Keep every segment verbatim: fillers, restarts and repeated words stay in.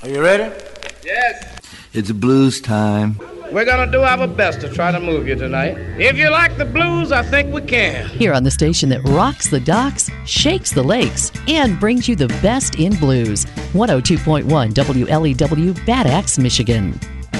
Are you ready? Yes. It's blues time. We're going to do our best to try to move you tonight. If you like the blues, I think we can. Here on the station that rocks the docks, shakes the lakes, and brings you the best in blues. one oh two point one W L E W, Bad Axe, Michigan.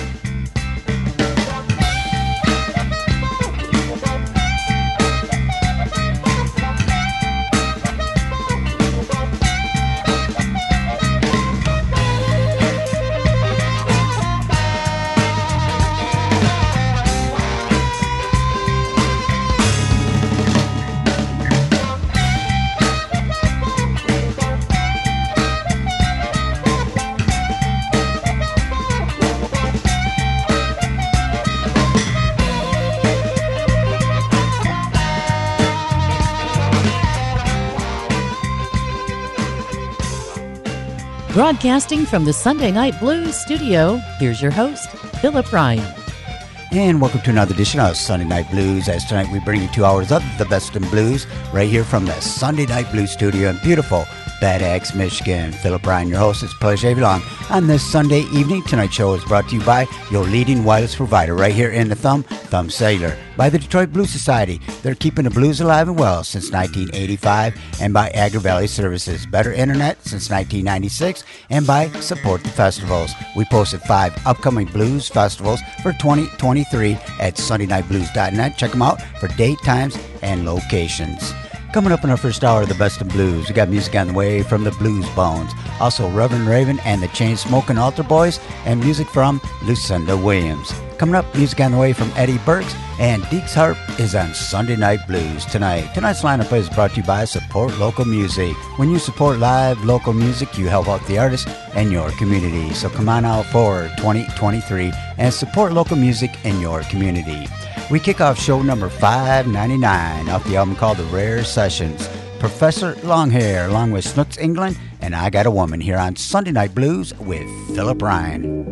Broadcasting from the Sunday Night Blues studio, here's your host, Philip Ryan. And welcome to another edition of Sunday Night Blues. As tonight we bring you two hours of the best in blues right here from the Sunday Night Blues studio in beautiful Bad Axe, Michigan. Philip Ryan, your host. It's a pleasure to have you along on this Sunday evening. Tonight's show is brought to you by your leading wireless provider right here in the Thumb, Thumb Cellular. By the Detroit Blues Society. They're keeping the blues alive and well since nineteen eighty-five. And by Agri Valley Services. Better internet since nineteen ninety-six. And by Support the Festivals. We posted five upcoming blues festivals for twenty twenty-three at sunday night blues dot net. Check them out for date, times, and locations. Coming up in our first hour of the Best in Blues, we got music on the way from the Blues Bones, also Reverend Raven and the Chain-Smoking Altar Boys, and music from Lucinda Williams. Coming up, music on the way from Eddie Burks, and Deeks Harp is on Sunday Night Blues tonight. Tonight's lineup is brought to you by Support Local Music. When you support live local music, you help out the artists and your community. So come on out for twenty twenty-three and support local music in your community. We kick off show number five ninety-nine off the album called The Rare Sessions. Professor Longhair along with Snooks England and I Got a Woman here on Sunday Night Blues with Philip Ryan.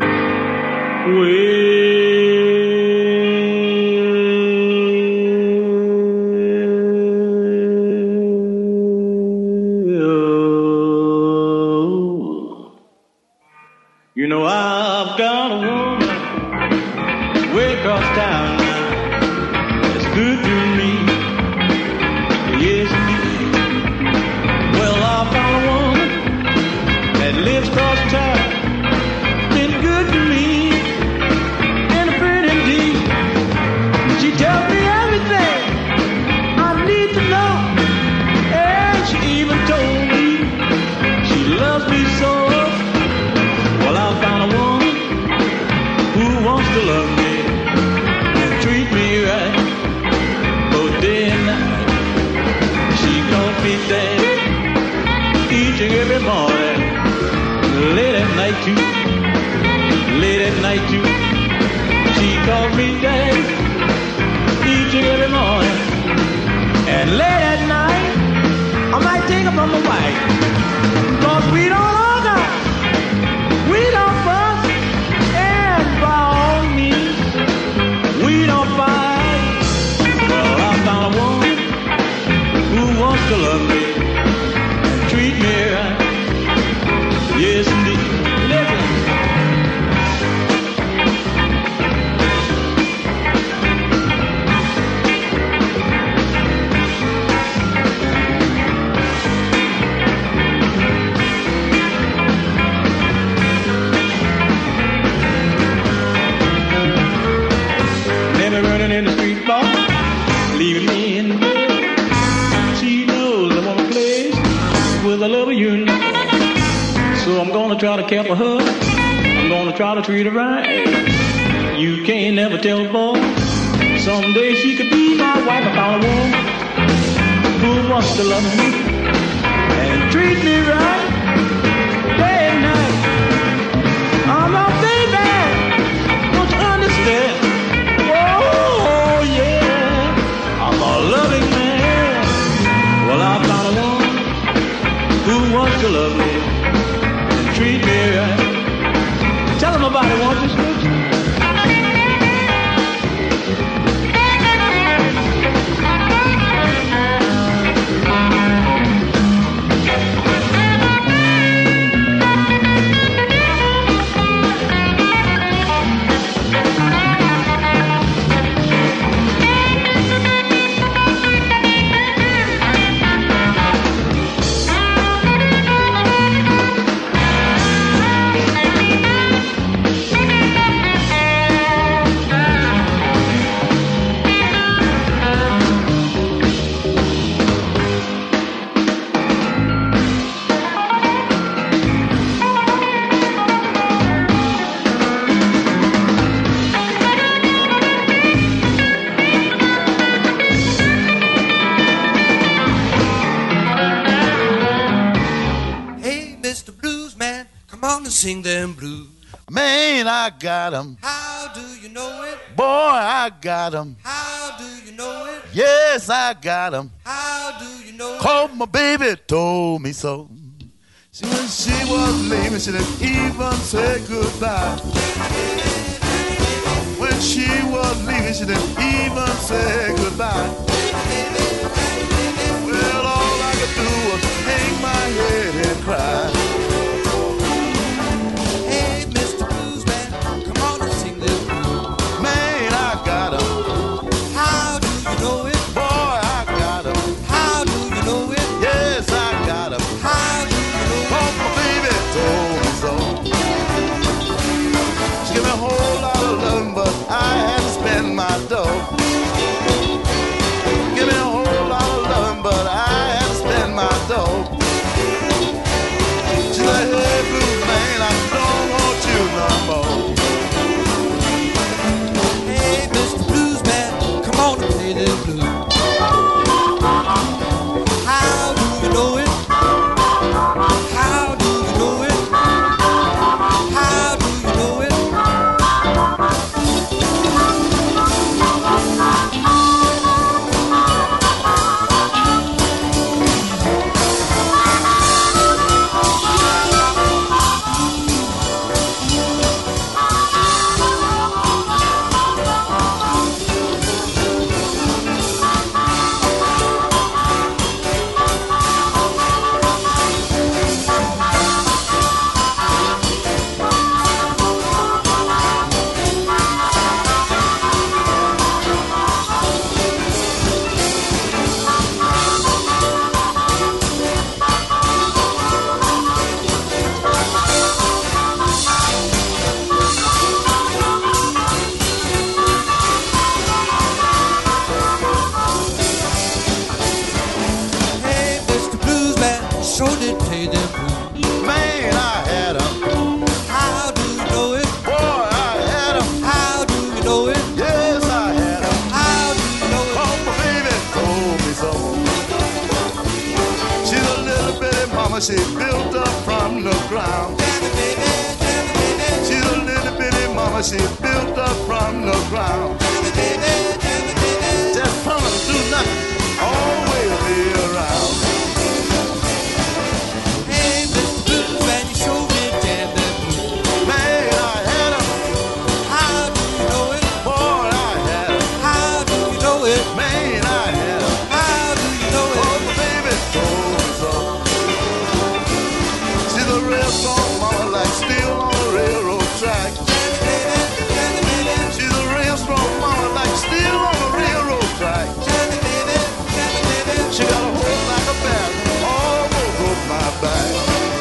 You know I've got a woman way across town now. It's good to me. Yes, indeed. Well, I found a woman that lives across town. Been good to me. And a pretty indeed. She tells me everything I need to know. And she even told me she loves me so. Well, I found a woman who wants to love me and treat me right, both day and night. She calls me daddy each and every morning, late at night too, late at night too. She calls me daddy each and every morning, and late at night I might take her from the wife, 'cause we don't argue. We don't fuss, and by all means, we don't fight. Well, I found a woman who wants to love me and treat me right. Yes, indeed. Listen. Running in the street bar, leaving me in bed. She knows I want to play with a lover, you know. So I'm gonna try to care for her. I'm gonna try to treat her right. You can't never tell a boy. Someday she could be my wife. I found a woman who wants to love me and treat me right, day and night. I'm a baby, don't you understand? Oh, yeah, I'm a loving man. Well, I found a woman who wants to love me and treat me right. Tell him about it, won't you, Snooks? Come on and sing them blues. Man, I got 'em. How do you know it? Boy, I got 'em. How do you know it? Yes, I got 'em. How do you know it? 'Cause my baby told me so. See, when she was leaving, she didn't even say goodbye. When she was leaving, she didn't even say goodbye. Well, all I could do was hang my head and cry. Hey, Mister Bluesman, come on and sing them blues. Man, I got 'em. How do you know it? Boy, I got 'em. How do you know it? Yes, I got 'em. How do you know it? 'Cause my baby told me so. She gave me a whole lot of love, but I had to spend my dough. Give me a whole lot of love, but I had to spend my dough. She said, hey, blues man, I don't want you no more. Hey, Mister Bluesman, come on and play them blues. How do you know it? How do you know it? How do you know it? Hey, Mister Bluesman, sure did play them blues. Man, I had 'em. How do you know it? Boy, I had 'em. How do you know it? Yes, I had 'em. How do you know it? 'Cause my baby told me so. She's a little bitty mama, she built up from the ground. Jammy, baby, jammy, baby, She's a little bitty mama, she built up from the ground. jammy, baby, jammy, baby. Just promise to do nothing, always be around. Hey, Mister Bluesman, you sure did jam them blues. Man, I had 'em. How do you know it? Boy, I had 'em. How do you know it? Man, I had 'em. How do you know Oh, it? my baby told me so. She's a real strong mama, like steel on a railroad track. Jammy, baby, jammy, baby, She's a real strong mama, like steel on a railroad track. jammy, baby, jammy, baby. She got a hold like a bat, almost broke my back.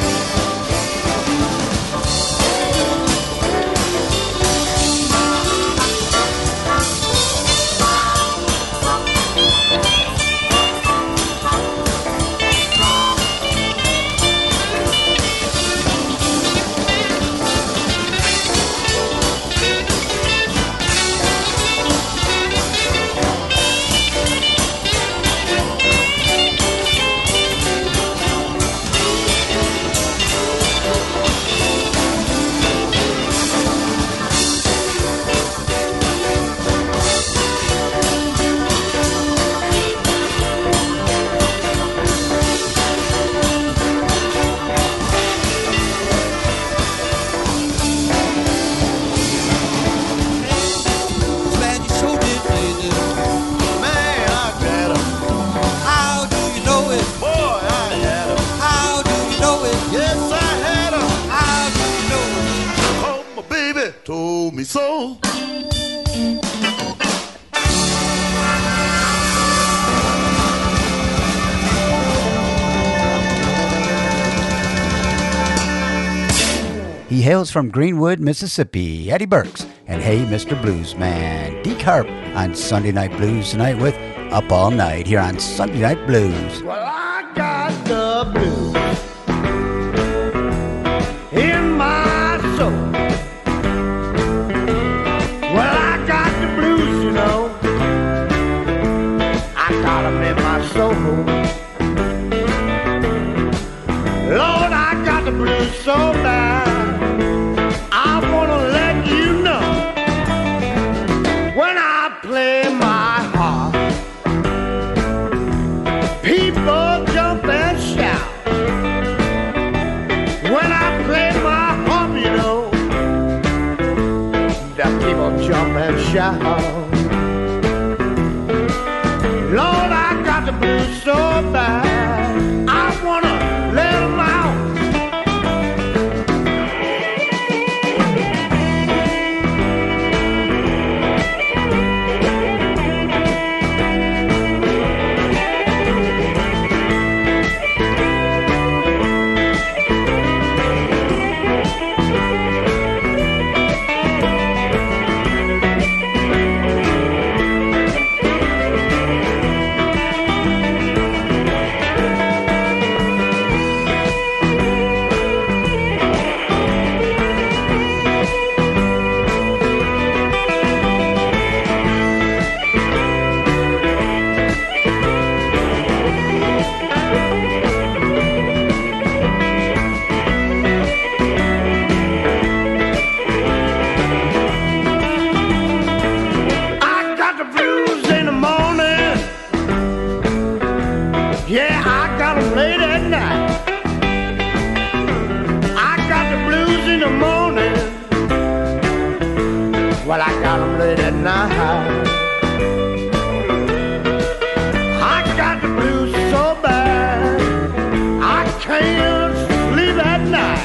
Bluesman, you sure did play them blues. Man, I got 'em. How do you know it? Boy, I had 'em. How do you know it? Yes, I had 'em. How do you know it? Oh, my baby told me so. He hails from Greenwood, Mississippi. Eddie Burks and Hey, Mister Bluesman. Deke Harp on Sunday Night Blues tonight with Up All Night here on Sunday Night Blues. Well, I got the blues in my soul. Well, I got the blues, you know. I got 'em in my soul. Lord, I got the blues so bad. I wanna let you know when I play my harp, people jump and shout. When I play my harp, you know, the people jump and shout. Lord, I got the blues so bad, I wanna let them out. Well, I got them late at night. I got the blues so bad, I can't sleep at night.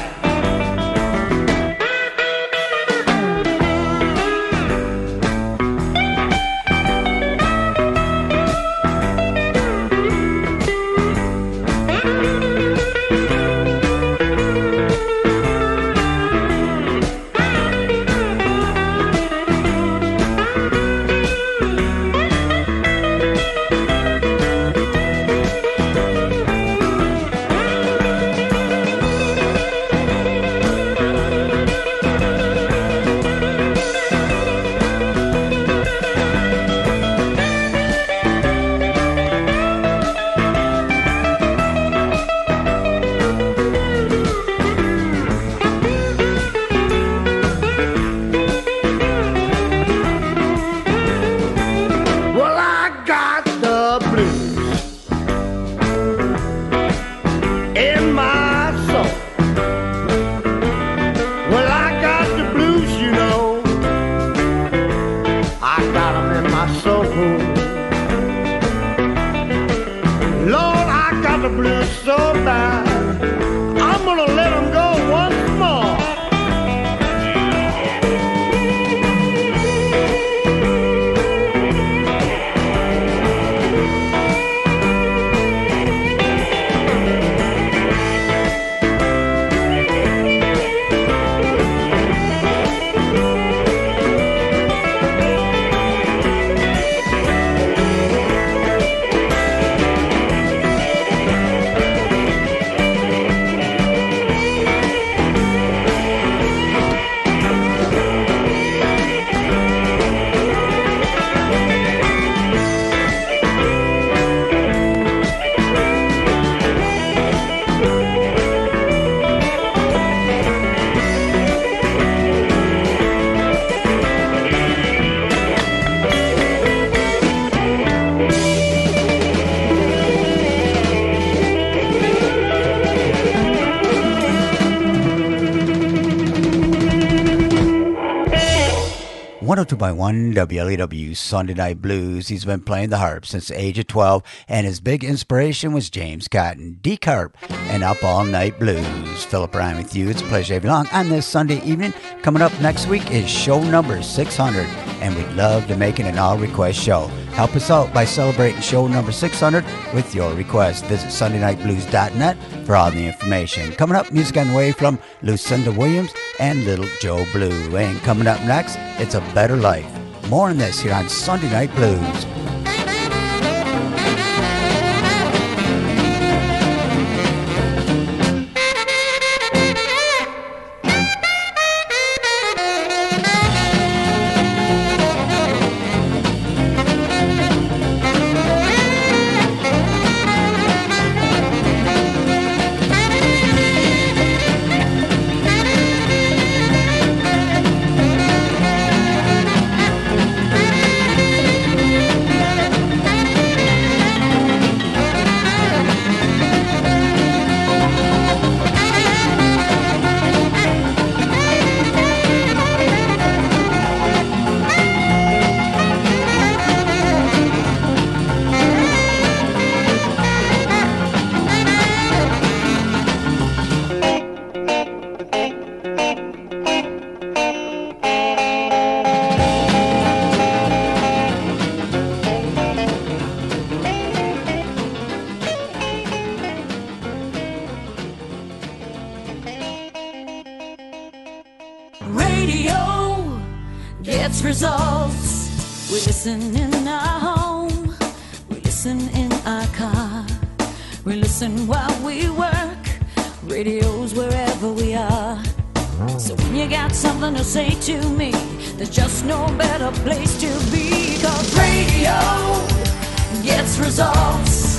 one oh two point one W L E W Sunday Night Blues. He's been playing the harp since the age of twelve, and his big inspiration was James Cotton, D-Carp, and Up All Night Blues. Philip Ryan with you. It's a pleasure to have you along on this Sunday evening. Coming up next week is show number six hundred, and we'd love to make it an all-request show. Help us out by celebrating show number six hundred with your request. Visit sunday night blues dot net for all the information. Coming up, music on the way from Lucinda Williams and Little Joe Blue. And coming up next, it's A Better Life. More on this here on Sunday Night Blues. radio gets results. We listen in our home, we listen in our car, we listen while we work. Radio's wherever we are. So when you got something to say to me, there's just no better place to be. 'Cause radio gets results.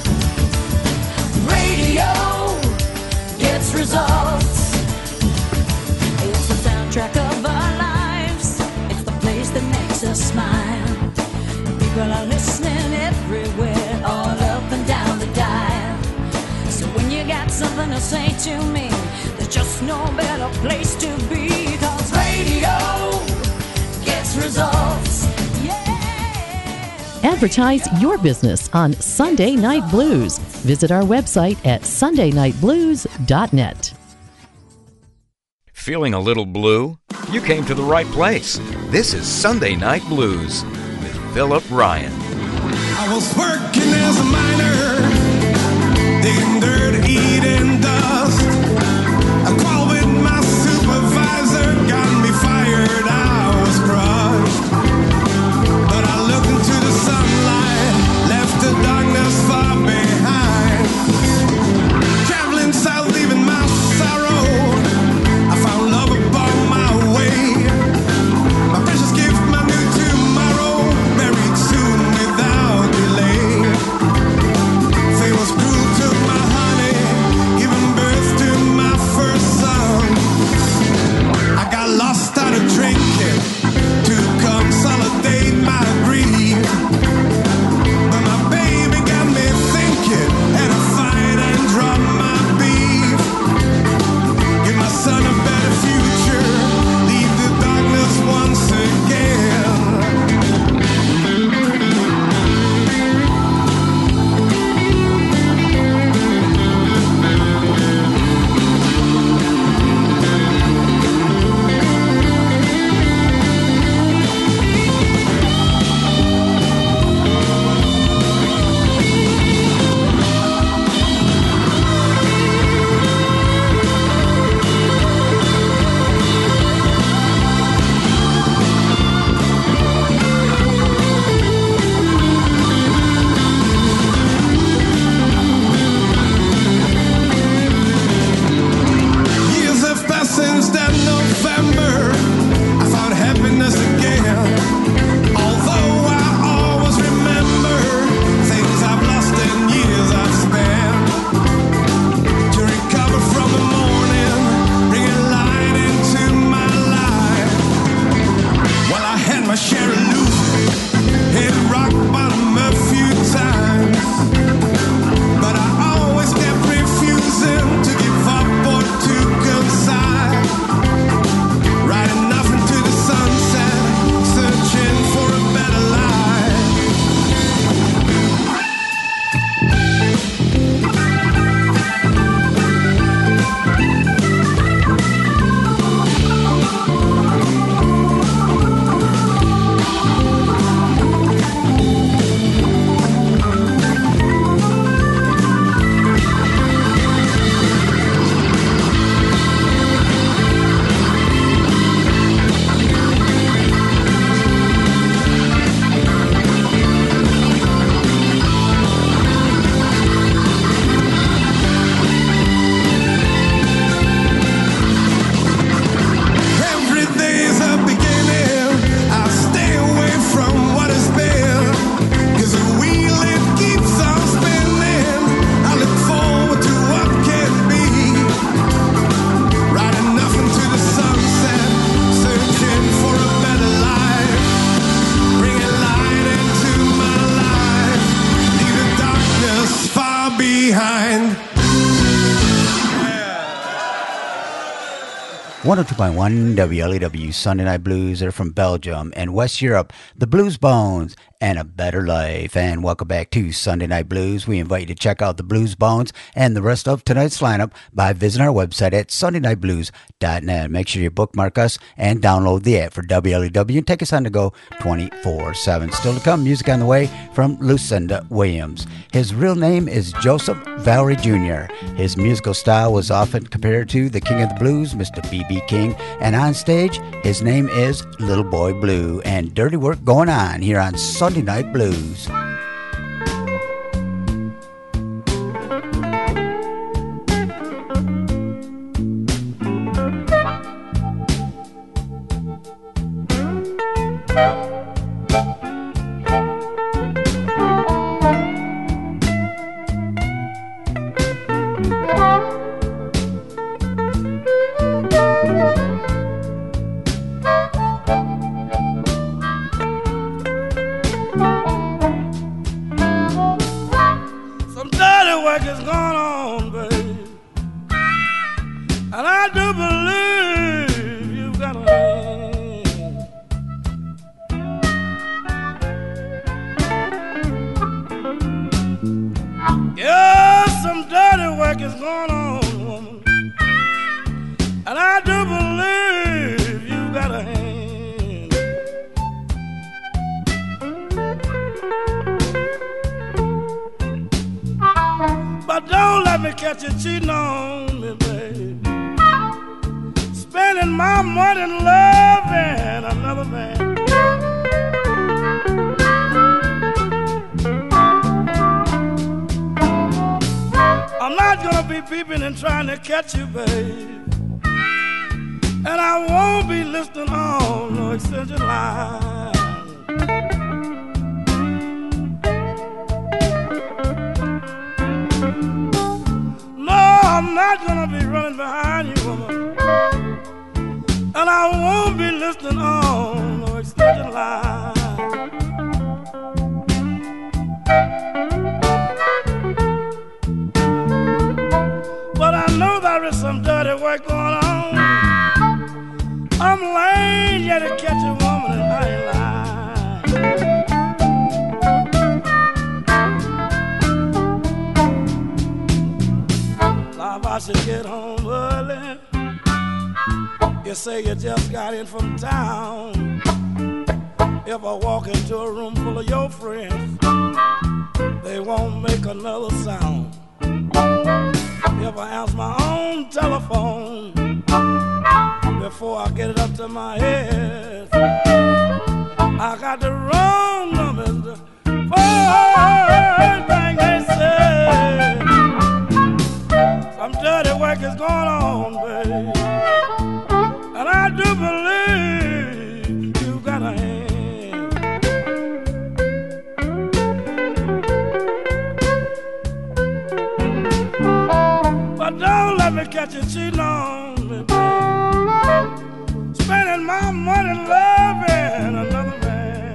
Radio gets results. It's the soundtrack of our lives. It's the place that makes us smile. People are listening everywhere, all up and down the dial. So when you got something to say to me, there's just no better place to be. 'Cause radio gets results. Advertise your business on Sunday Night Blues. Visit our website at sunday night blues dot net. Feeling a little blue? You came to the right place. This is Sunday Night Blues with Philip Ryan. I was working as a miner, digging dirt, eating dust. I quarreled with my supervisor, got me fired, I was crushed. But I looked into the sunlight, left the darkness far behind. Traveling south, leaving my sorrow, I found love upon my way. My precious gift, my new tomorrow, married soon without delay. Fate was cruel, took my honey, giving birth to my first son. I got lost, started drinking to consolidate my grief. But my baby got me thinking, had a fight and dropped my beef. Give my son a better future, leave the darkness once again. Years have passed since that November, I found happiness again. Although I always remember things I've lost and years I've spent. To recover from the morning, bringing light into my life. Well, I had my share of losing, hit rock bottom a few times. But I always kept refusing to give up or to consign. Riding off into the sunset, searching for a better life. Every day is a beginning, I stay away from what has been. 'Cause the wheel it keeps on spinning, I look forward to what can be. Riding off into the sunset, searching for a better life. Bringing light into my life, leave the darkness far behind. one oh two point one W L E W Sunday Night Blues. They're from Belgium and West Europe. The Blues Bones, and a better life. And welcome back to Sunday Night Blues. We invite you to check out the Blues Bones and the rest of tonight's lineup by visiting our website at sunday night blues dot net. Make sure you bookmark us and download the app for W L E W and take us on the go twenty-four seven. Still to come, music on the way from Lucinda Williams. His real name is Joseph Valerie Junior His musical style was often compared to the King of the Blues, Mister B B King, and on stage, his name is Little Boy Blue. And dirty work going on here on Sunday Night Blues. Catch you, babe, and I won't be listening on no extension line. No, I'm not gonna be running behind you, woman, and I won't be listening on no extension line. There is some dirty work going on. I'm laying here to catch a woman and I ain't lying. Now if I should get home early, you say you just got in from town. If I walk into a room full of your friends, they won't make another sound. If I answer my own telephone before I get it up to my head, I got the wrong numbers. First thing they say, some dirty work is going on, babe, and I do believe you got a hand. Don't let me catch you cheating on me, babe. Spending my money loving another man.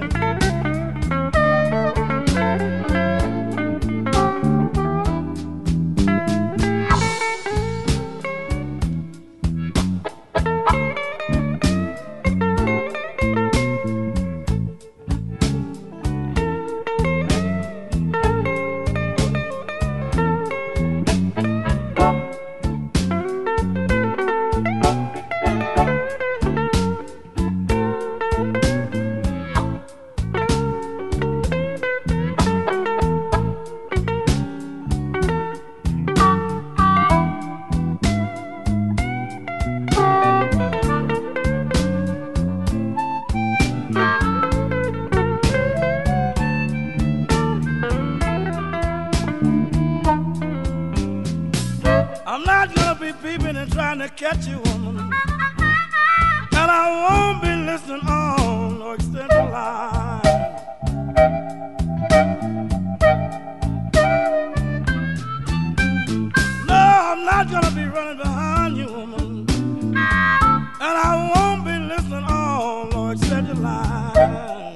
Catch you, woman, and I won't be listening on no extended line. No, I'm not gonna be running behind you, woman, and I won't be listening on no extended line.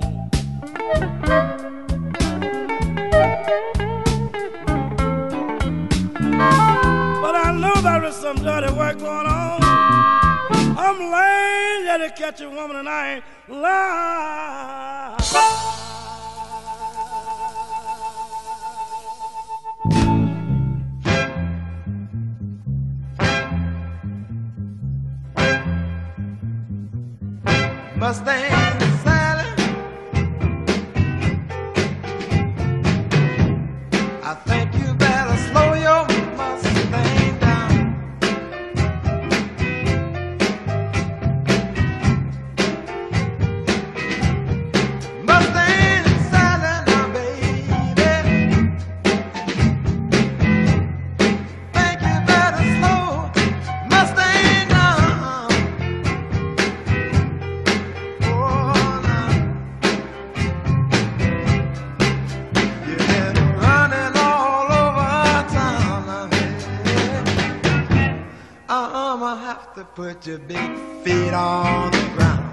But I know there is some dirty work going on. I'm laying here to catch a woman and I ain't lying. Mustang Sally, I think you better slow your Mustang down. Mustang Sally, now baby, think you better slow Mustang down. I'ma have to put your big feet on the ground.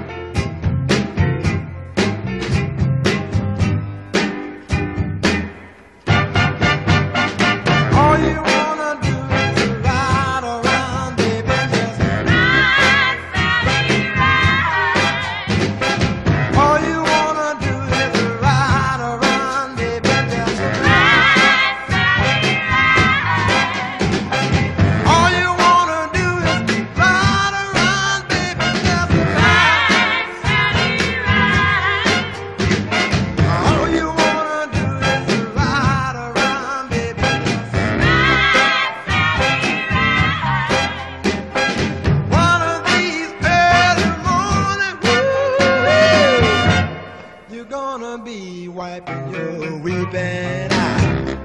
All you wanna do is ride around, baby, just ride, Sally, ride. All you wanna do is ride around, baby, just ride, Sally, ride. All you wanna do is ride around, baby, just ride, Sally, ride. All you wanna do is ride around, baby, just ride, Sally, ride. One of these early morning, woo, you're gonna be wiping your weeping eye.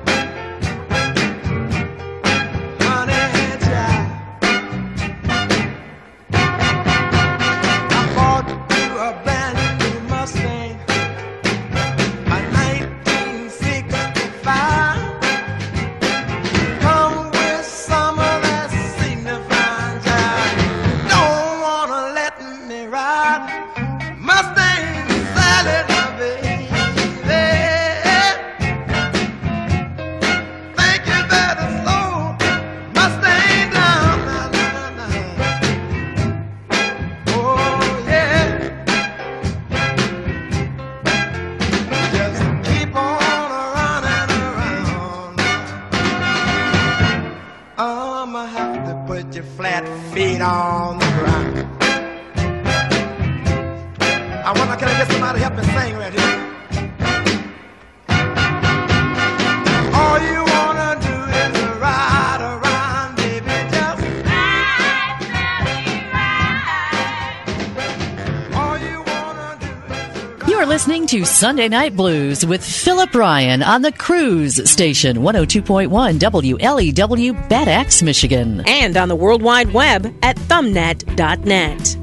Honey child, I bought you a brand new Mustang, a nineteen sixty-five. Come with some of that signifying jive. Don't wanna let me ride Mustang Sally, now baby. Think you better slow Mustang down, now, now, now. Oh yeah, just keep on running around. I'ma have to put your flat feet on the ground. I wonder, can I get somebody to help me sing right here? All you wanna do is ride around, baby, just ride, Sally, ride. All you wanna do is You're listening to Sunday Night Blues with Philip Ryan on the Cruise Station, one oh two point one W L E W, Bad Axe, Michigan. And on the World Wide Web at thumbnet dot net.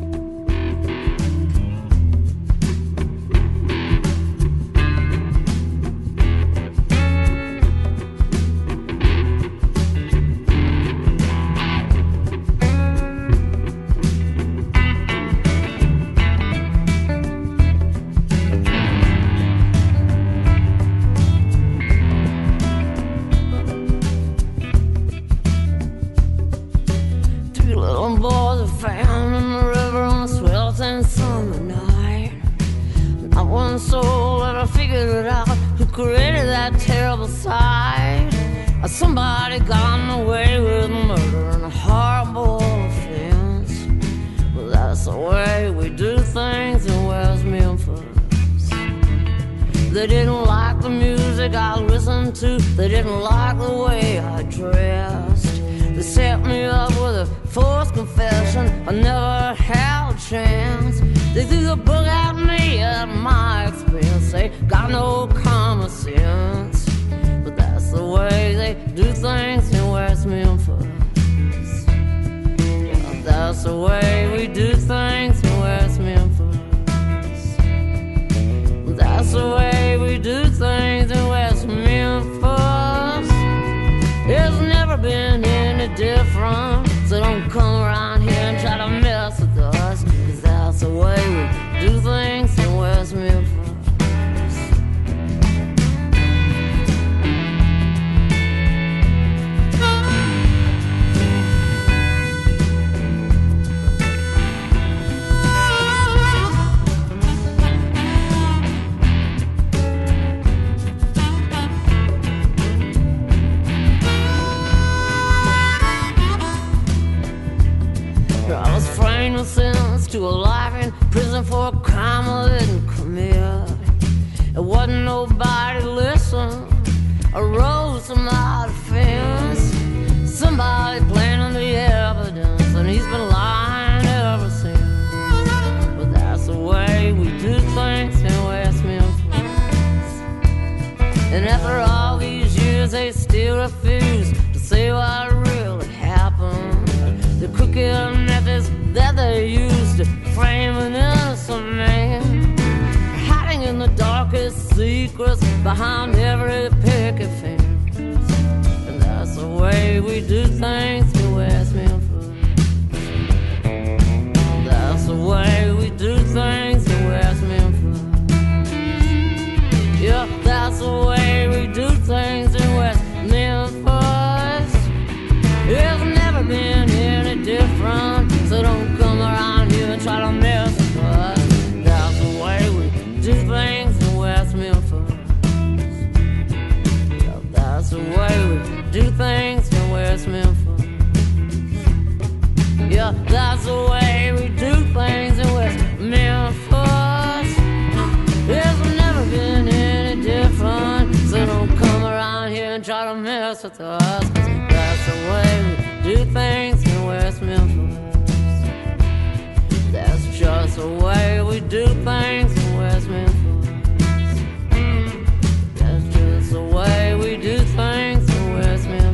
Two little boys are found in the river on a sweltering summer night. Not one soul ever figured it out who created that terrible sight. Somebody got away with murder and a horrible offense. Well, that's the way we do things in West Memphis. They didn't like the music I listened to. They didn't like the way I dressed. They set me up with a forced confession. I never had a chance. They threw the book at me at my expense. They got no common sense. But that's the way they do things in West Memphis. Yeah, that's the way we do things in West Memphis. That's the way we do things in West Memphis. It's never been any different. So don't come around here and try to mess with us. Cause that's the way we do things in West Memphis. was framed and sentenced to a life in prison for a crime I didn't commit. It wasn't nobody listen. I rose to my defense. Somebody planted the evidence, and he's been lying ever since. But that's the way we do things in West Memphis. And after all these years, they still refuse to say what really happened. The crooked methods that they used to frame an innocent man, hiding in the darkest secrets behind every picket fence. And that's the way we do things in West Memphis. That's the way we do things in West Memphis. Yeah, that's the way we do things in West Memphis. It's never been any different, so don't come around here and try to mess with us. That's the way we do things in West Memphis. Yeah, that's the way we do things in West Memphis. Yeah, that's the way we do things in West Memphis. It's never been any different, so don't come around here and try to mess with us. That's the way we do things in West Memphis. That's just the way we do things in West Memphis. That's just the way we do things in West Memphis.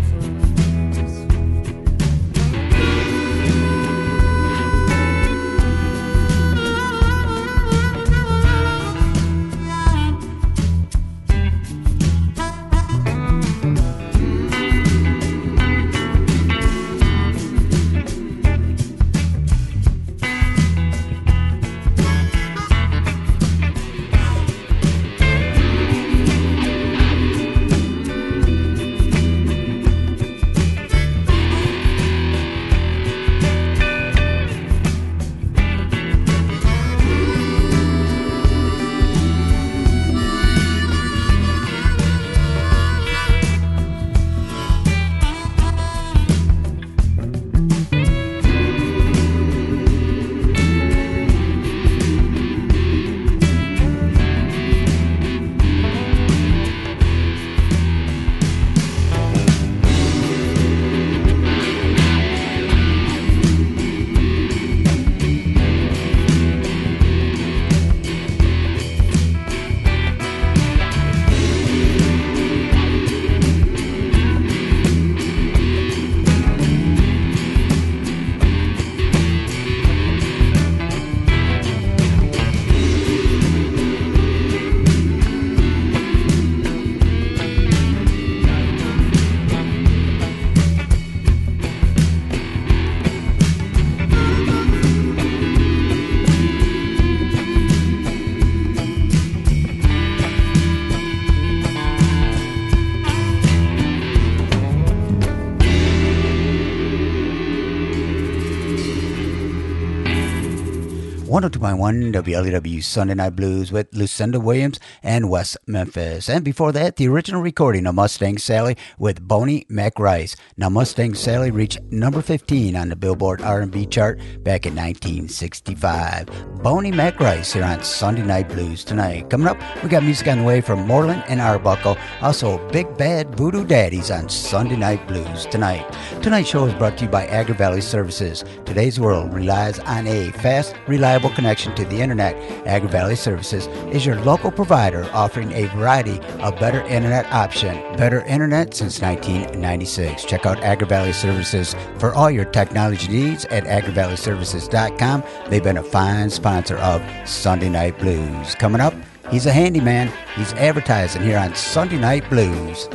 one oh two point one W L E W Sunday Night Blues with Lucinda Williams and West Memphis. And before that, the original recording of Mustang Sally with Bonnie McRice. Now, Mustang Sally reached number fifteen on the Billboard R and B chart back in nineteen sixty-five. Bonnie McRice here on Sunday Night Blues tonight. Coming up, we got music on the way from Moreland and Arbuckle. Also, Big Bad Voodoo Daddies on Sunday Night Blues tonight. Tonight's show is brought to you by Agri Valley Services. Today's world relies on a fast, reliable connection to the internet. Agri Valley Services is your local provider offering a variety of better internet options. Better internet since nineteen ninety-six. Check out Agri Valley Services for all your technology needs at agri valley services dot com. They've been a fine sponsor of Sunday Night Blues. Coming up, he's a handyman. He's advertising here on Sunday Night Blues.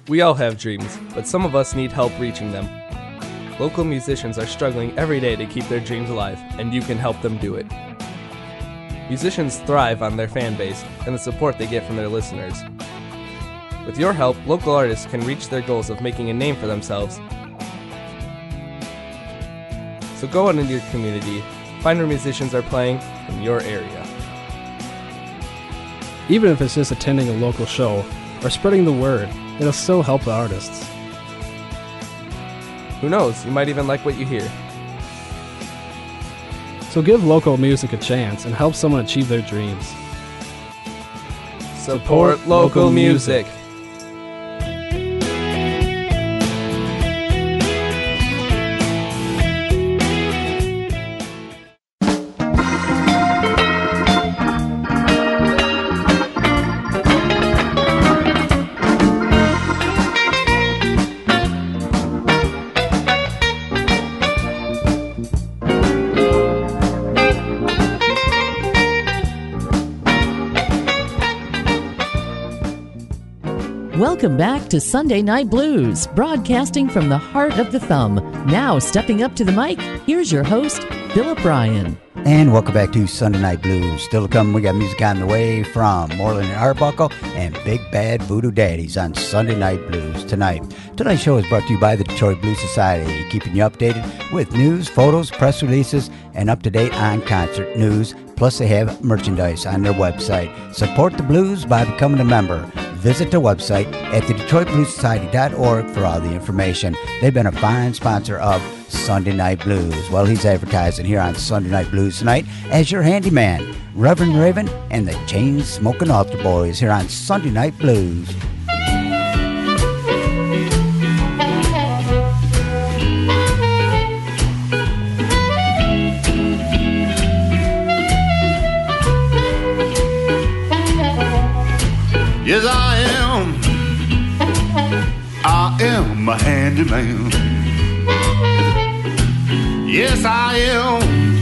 We all have dreams, but some of us need help reaching them. Local musicians are struggling every day to keep their dreams alive, and you can help them do it. Musicians thrive on their fan base and the support they get from their listeners. With your help, local artists can reach their goals of making a name for themselves. So go out into your community, find where musicians are playing in your area. Even if it's just attending a local show or spreading the word, it'll still help the artists. Who knows, you might even like what you hear. So give local music a chance and help someone achieve their dreams. Support, Support local, local music. music. Welcome back to Sunday Night Blues, broadcasting from the heart of the Thumb. Now, stepping up to the mic, here's your host, Philip Ryan. And welcome back to Sunday Night Blues. Still to come, we got music on the way from Moreland and Arbuckle and Big Bad Voodoo Daddies on Sunday Night Blues tonight. Tonight's show is brought to you by the Detroit Blues Society, keeping you updated with news, photos, press releases, and up-to-date on concert news. Plus, they have merchandise on their website. Support the blues by becoming a member. Visit their website at the detroit blues society dot org for all the information. They've been a fine sponsor of Sunday Night Blues. Well, he's advertising here on Sunday Night Blues tonight as your handyman, Reverend Raven and the Chain-Smoking Altar Boys here on Sunday Night Blues. Yes, I am. I am a handyman. Yes, I am.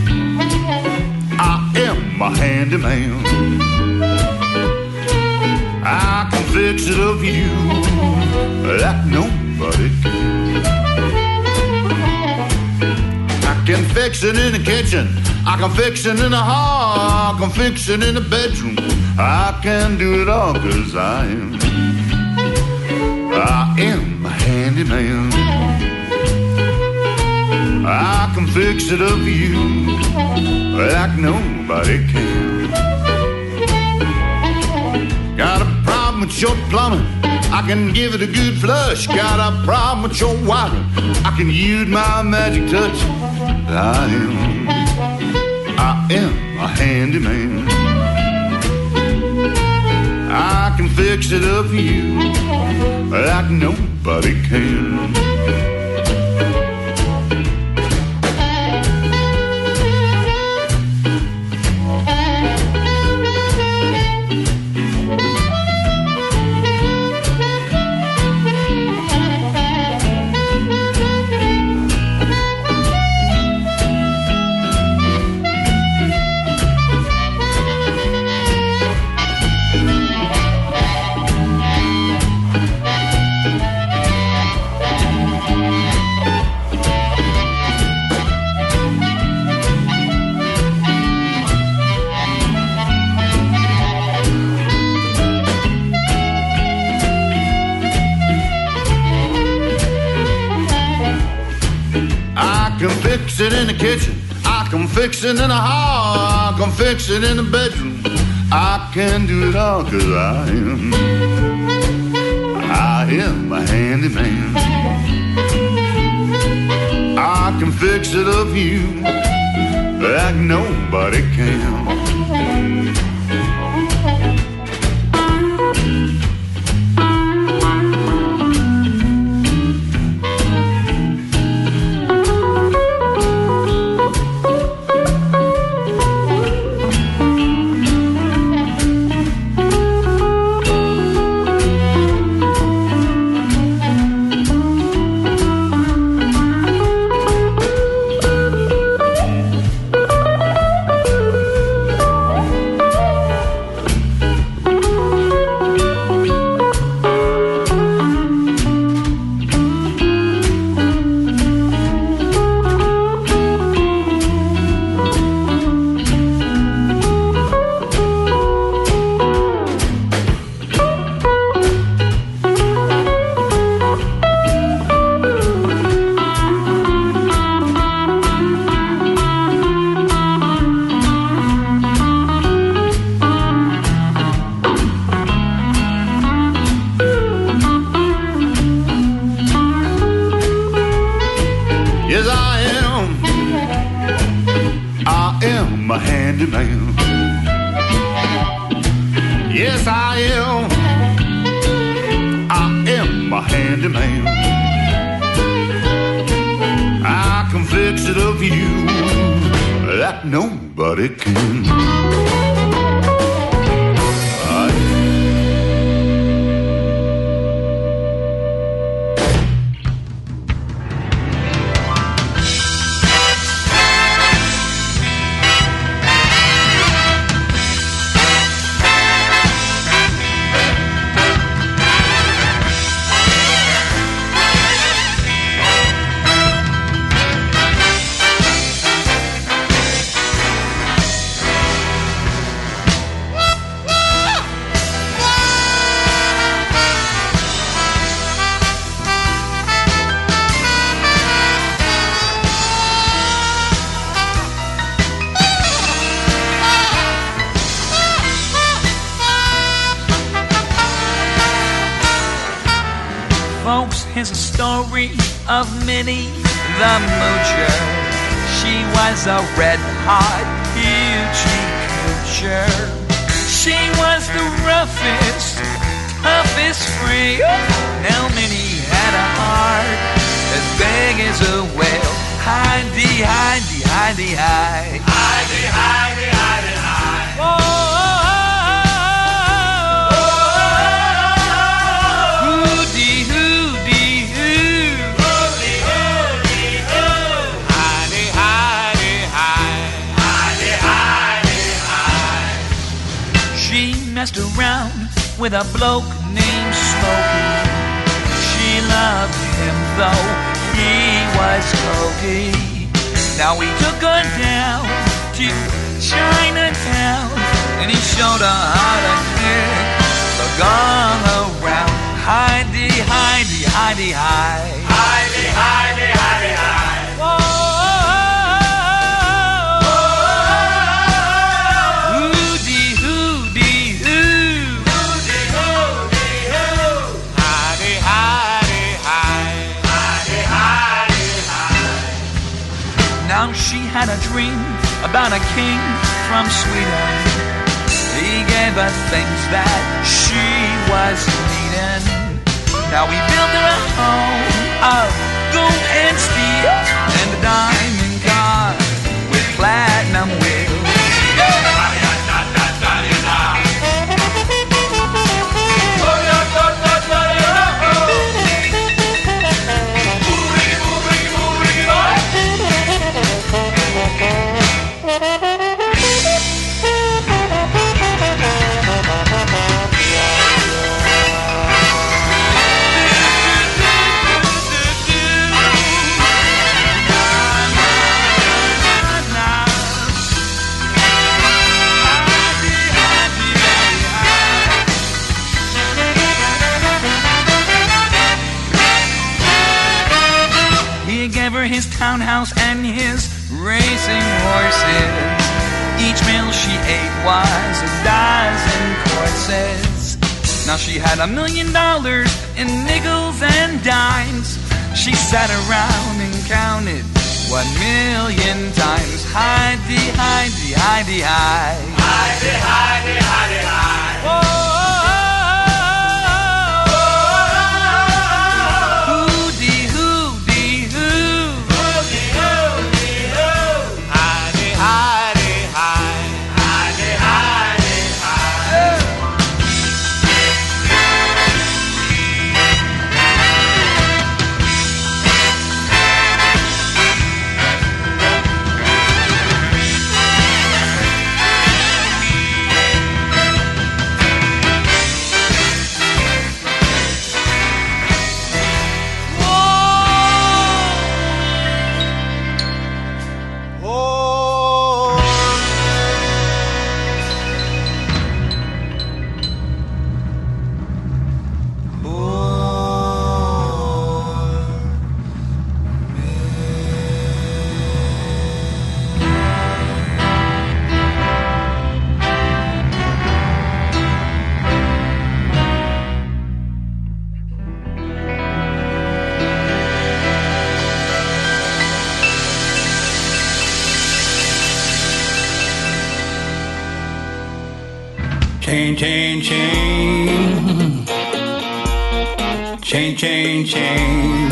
I am a handyman. I can fix it up you like nobody can. I can fix it in the kitchen. I can fix it in the hall. I can fix it in the bedroom. I can do it all 'cause I am. I am a handyman. I can fix it up for you like nobody can. Got a problem with your plumbing? I can give it a good flush. Got a problem with your wiring? I can use my magic touch. I am. I am a handyman. I can fix it up for you like nobody can. I can fix it in the kitchen. I can fix it in the hall. I can fix it in the bedroom. I can do it all 'cause I am. I am a handyman. I can fix it up for you like nobody can. a handyman. Yes, I am. I am a handyman. I can fix it up for you that nobody can. Folks, here's a story of Minnie the Moocher. She was a red-hot hoochie coocher. She was the roughest, toughest freak. Now Minnie had a heart as big as a whale. Hidey, hidey, hidey, hide. Hidey, hidey, hidey, hide. Oh. Messed around with a bloke named Smokey. She loved him though he was cokey. Now he took her down to Chinatown and he showed her how to kick the gong around. Hidey, hidey, hidey, hide. Hidey, hidey, hidey, hide. Whoa. Now she had a dream about a king from Sweden. He gave her things that she was needing. Now he built her a home of gold and steel and a diamond car with platinum wheels. Yeah. His townhouse and his racing horses. Each meal she ate was a dozen courses. Now she had a million dollars in nickels and dimes. She sat around and counted one million times. Hidey, hidey, hidey, hide. Hidey, hidey, hidey, hide. Whoa. Chain, chain, chain. Chain, chain, chain.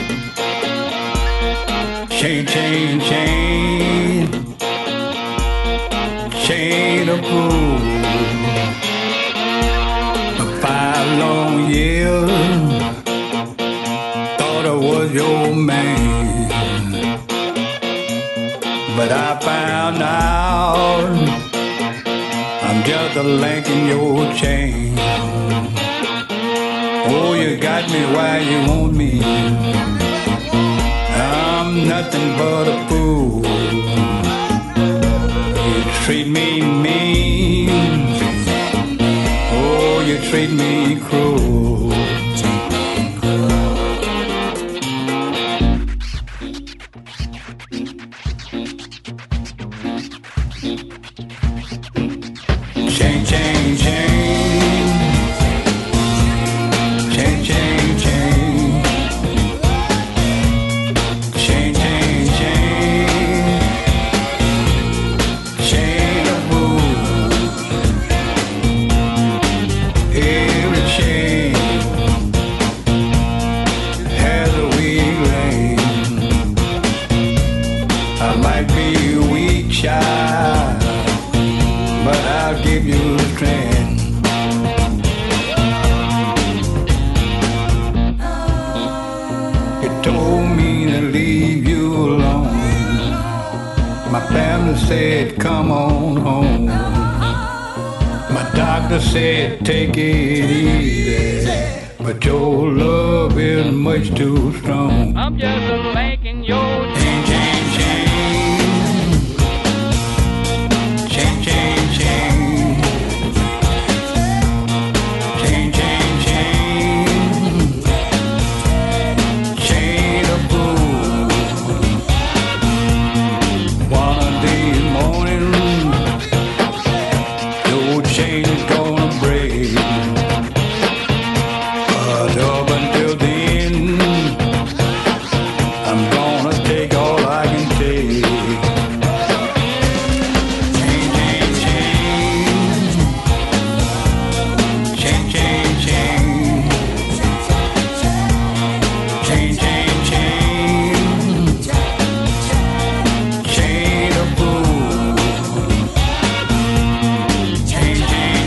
Chain, chain, chain. Chain of gold. Five long years, thought I was your man, but I found out I'm just a link in your chain. Oh, you got me why you want me. I'm nothing but a fool. You treat me mean. Oh, you treat me cruel. Chain, chain, chain. Chain, chain, chain. Chain, chain, chain. Chain of wool. Every chain has a weak link. I might be weak, shy, but I'll give you strength. You told me to leave you alone. My family said, come on home. My doctor said, take it easy. But your love is much too strong. I'm just a link in your chain, chain, chain. Chain, chain, chain. Chain, chain, chain. Chain of gold. One of these mornings, your chain is gonna break. But up until then, I'm gonna take all I can take. Chain, chain, chain. Chain, chain, chain. Chain, chain, chain. Chain of gold. Chain, chain,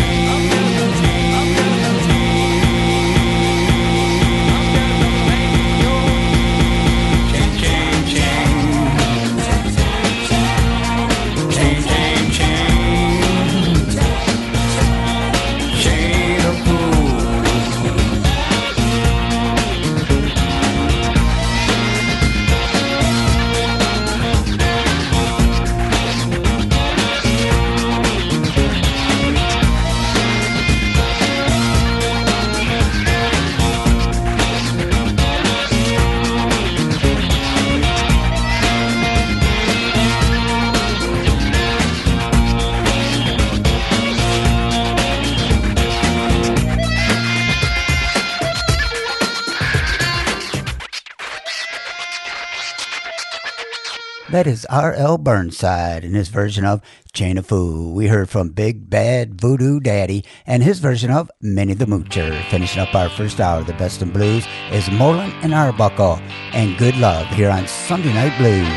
That is R L Burnside in his version of Chain of Foo. We heard from Big Bad Voodoo Daddy and his version of Minnie the Moocher. Finishing up our first hour of the Best in Blues is Moreland and Arbuckle and Good Love here on Sunday Night Blues.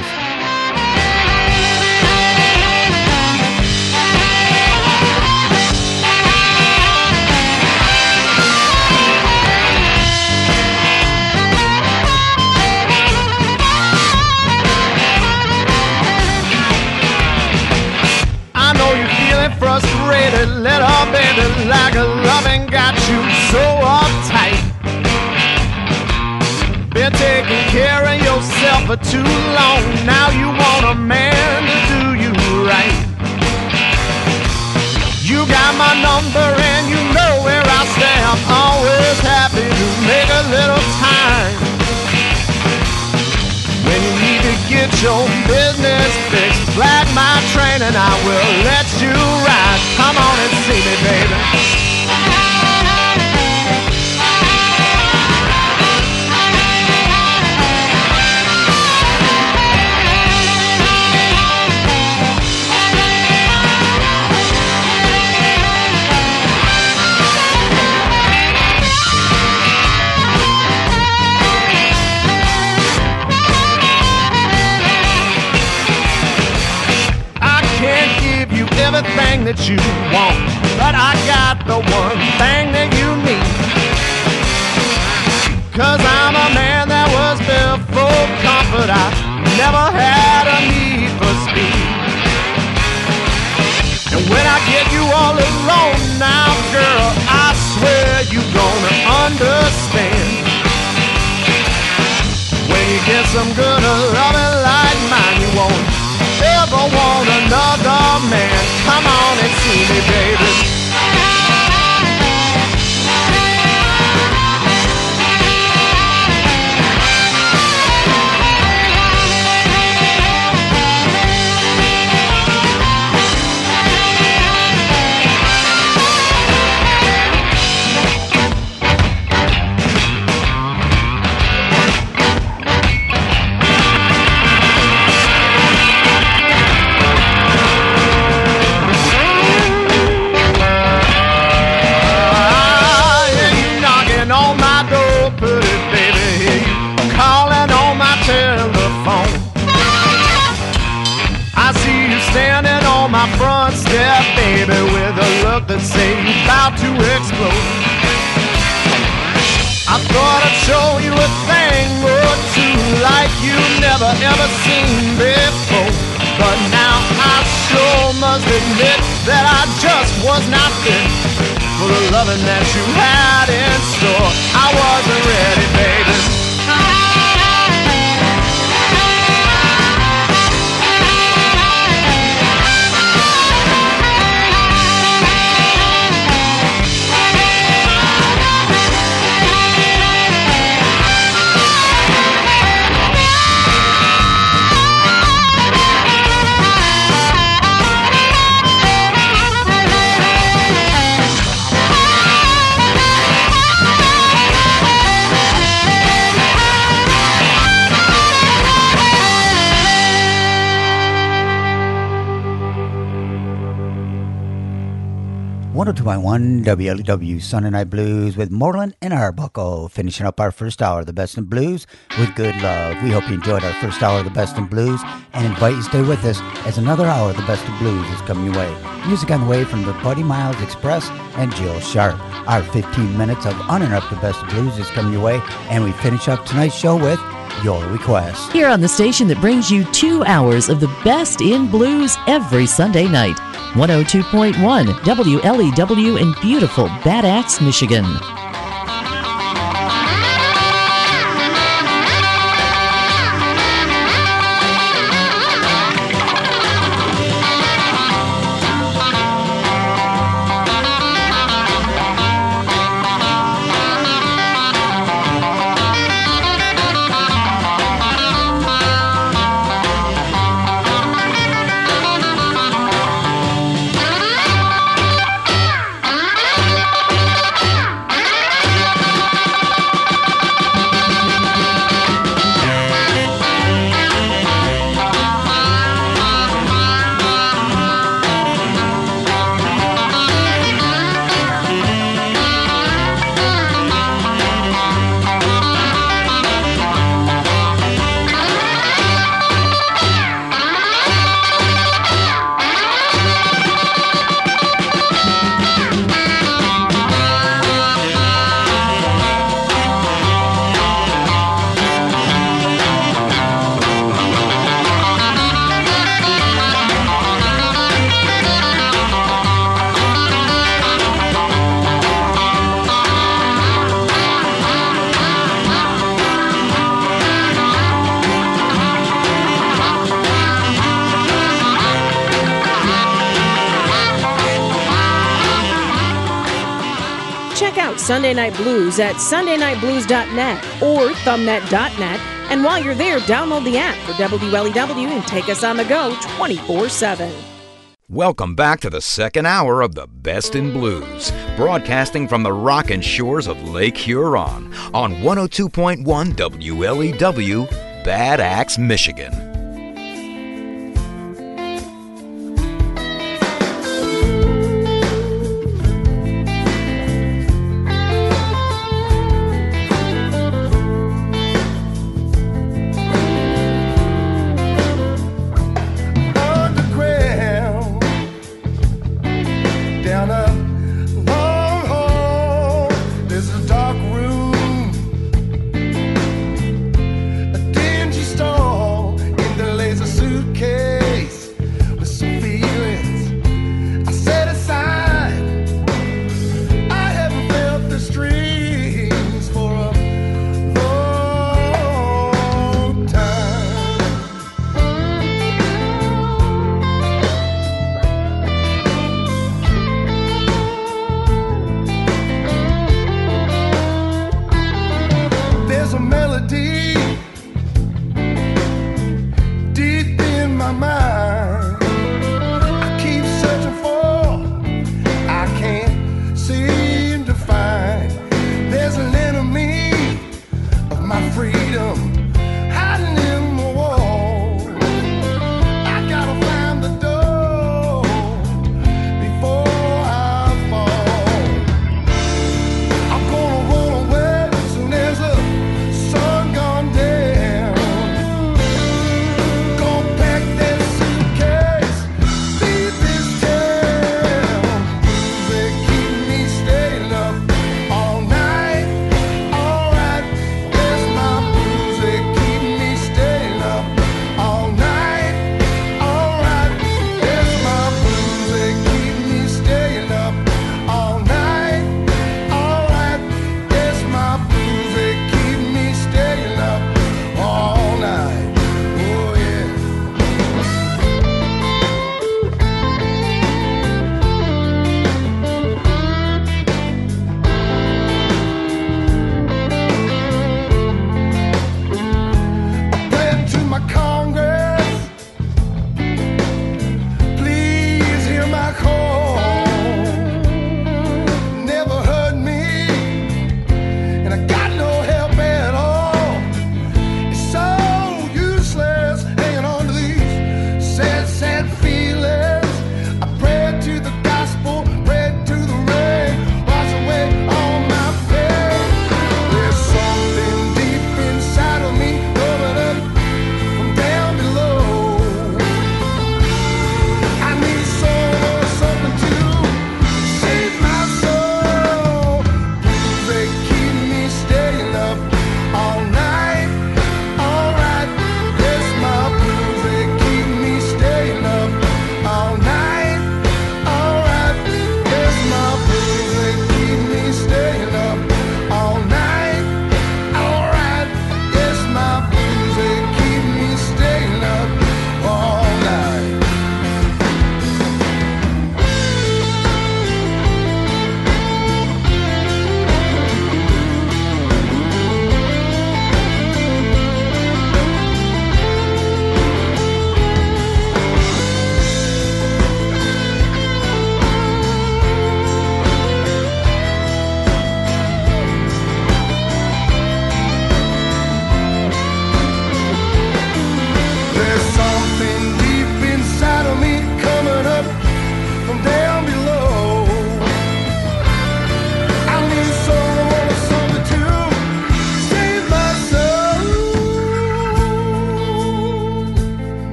Frustrated, let her baby like a loving got you so uptight. Been taking care of yourself for too long. Now you want a man to do you right. You got my number and you know where I stand. I'm always happy to make a little time. When you need to get your business fixed, flag my train and I will let you ride. Come on and see me, baby. everything that you want, but I got the one thing that you need. Cause I'm a man that was built for comfort. I never had a need for speed. And when I get you all alone now, girl, I swear you gonna understand. When you get some good loving like mine, you won't ever want another man. Come on and see me, baby. Standing on my front step, baby, with a look that say you about to explode. I thought I'd show you a thing or two like you never ever seen before, but now I sure must admit that I just was not fit for the loving that you had in store. I wasn't ready, baby. one oh two point one W L E W Sunday Night Blues with Moreland and Arbuckle, finishing up our first hour of the Best in Blues with Good Love. We hope you enjoyed our first hour of the Best in Blues and invite you to stay with us as another hour of the Best in Blues is coming your way. Music on the way from the Buddy Miles Express and Jill Sharp. Our fifteen minutes of uninterrupted Best in Blues is coming your way, and we finish up tonight's show with your request. Here on the station that brings you two hours of the best in blues every Sunday night. one oh two point one W L E W in beautiful Bad Axe, Michigan. Sunday Night Blues at sunday night blues dot net or thumbnet dot net. And while you're there, download the app for W L E W and take us on the go twenty-four seven. Welcome back to the second hour of the Best in Blues, broadcasting from the rockin' shores of Lake Huron on one oh two point one W L E W, Bad Axe, Michigan.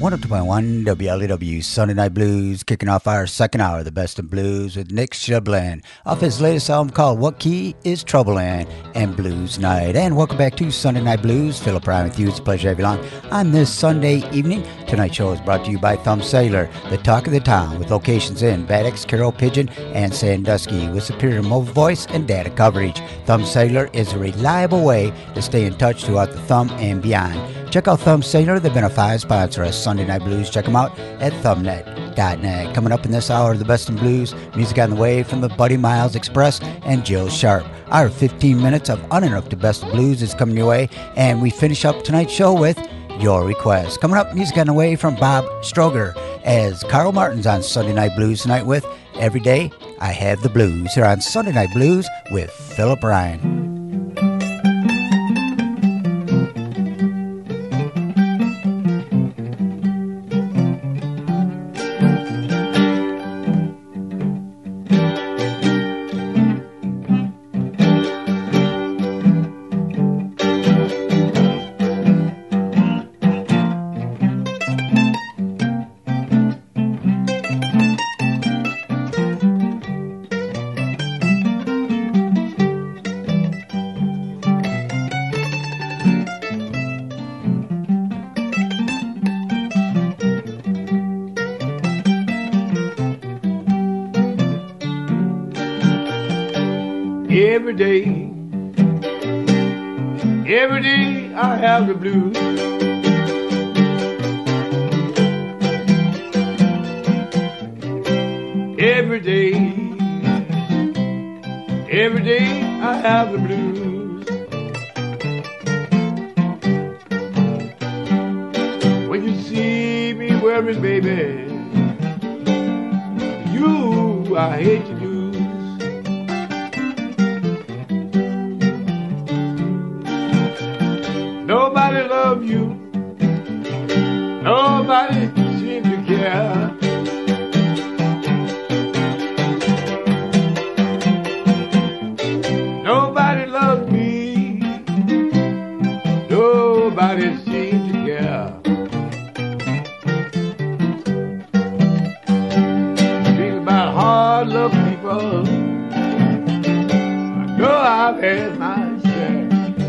one oh two point one W L E W Sunday Night Blues, kicking off our second hour of the Best of Blues with Nick Shublin off his latest album called What Key Is Trouble In and Blues Night. And welcome back to Sunday Night Blues. Philip Ryan with you. It's a pleasure to have you along on this Sunday evening. Tonight's show is brought to you by Thumb Sailor, the talk of the town, with locations in Bad Axe, Carroll, Pigeon, and Sandusky, with superior mobile voice and data coverage. Thumb Sailor is a reliable way to stay in touch throughout the Thumb and beyond. Check out Thumb Sailor. They've been a five sponsor of Sunday Night Blues. Check them out at thumbnet dot net. Coming up in this hour of the Best in Blues, music on the way from the Buddy Miles Express and Jill Sharp. Our fifteen minutes of uninterrupted Best of Blues is coming your way, and we finish up tonight's show with your request. Coming up, music on the way from Bob Stroger, as Carl Martin's on Sunday Night Blues tonight with Every Day I Have the Blues, here on Sunday Night Blues with Philip Ryan. Every day, every day I have the blues. Every day, every day I have the blues. When you see me worrying, baby, you I hate to lose. Nobody love you, nobody seem to care. Nobody loves me, nobody seem to care. Think about hard luck people, I know I've had my share.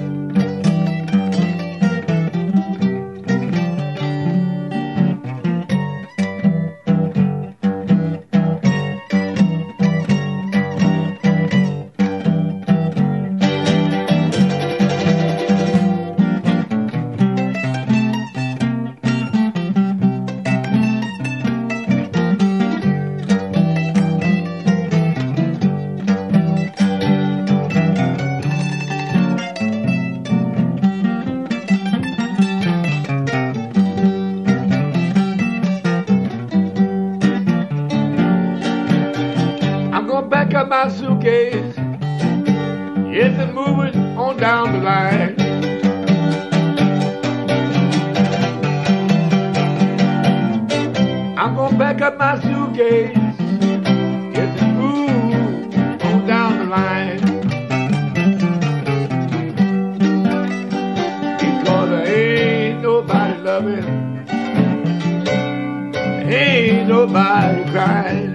My suitcase, yes, and moving on down the line. I'm gonna back up my suitcase, yes, and move on down the line. Because there ain't nobody loving, there ain't nobody crying.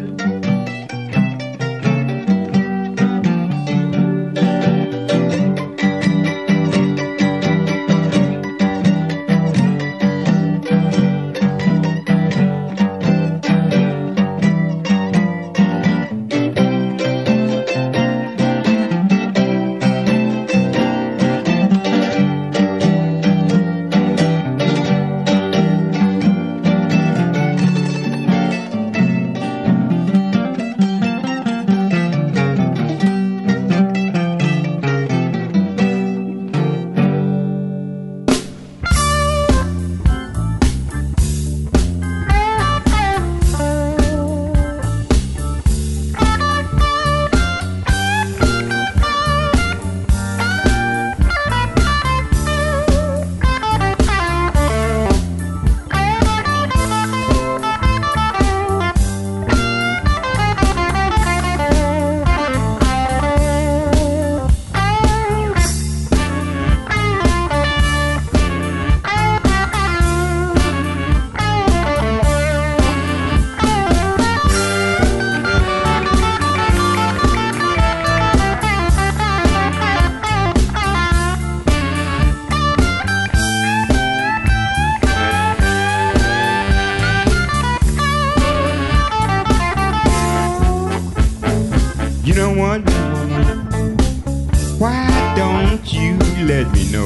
Why don't you let me know?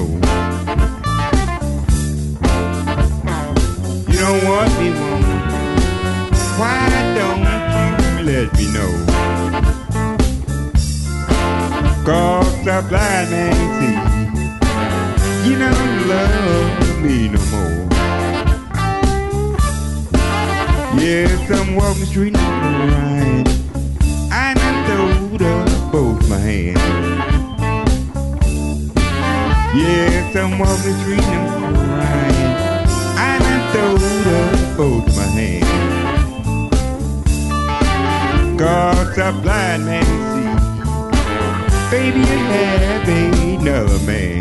You don't want me, woman. Why don't you let me know? 'Cause the blind man see you don't love me no more. Yes, I'm walking the street and right. I done throwed up both my hands. Yes, I'm walking the street and right. I done throwed up both my hands. 'Cause a blind man see, baby, you have another man.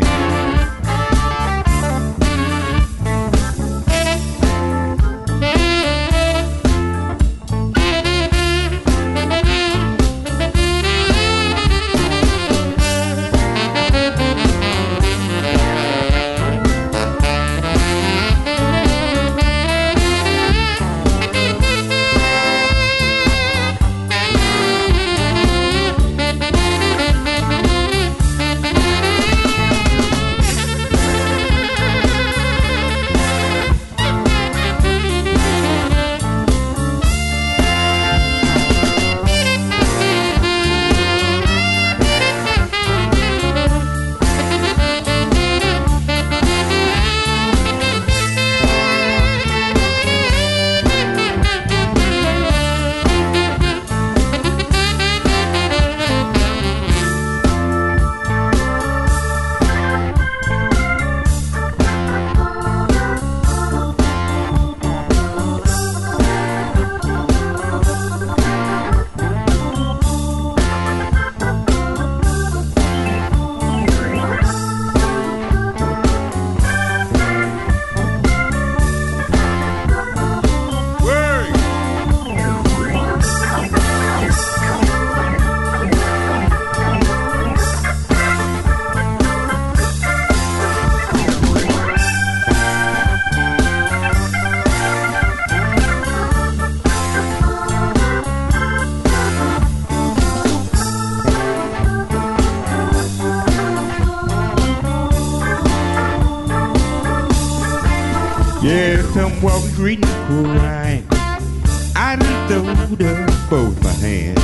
Yes, I'm walking street and crying. I done throwed up both my hands.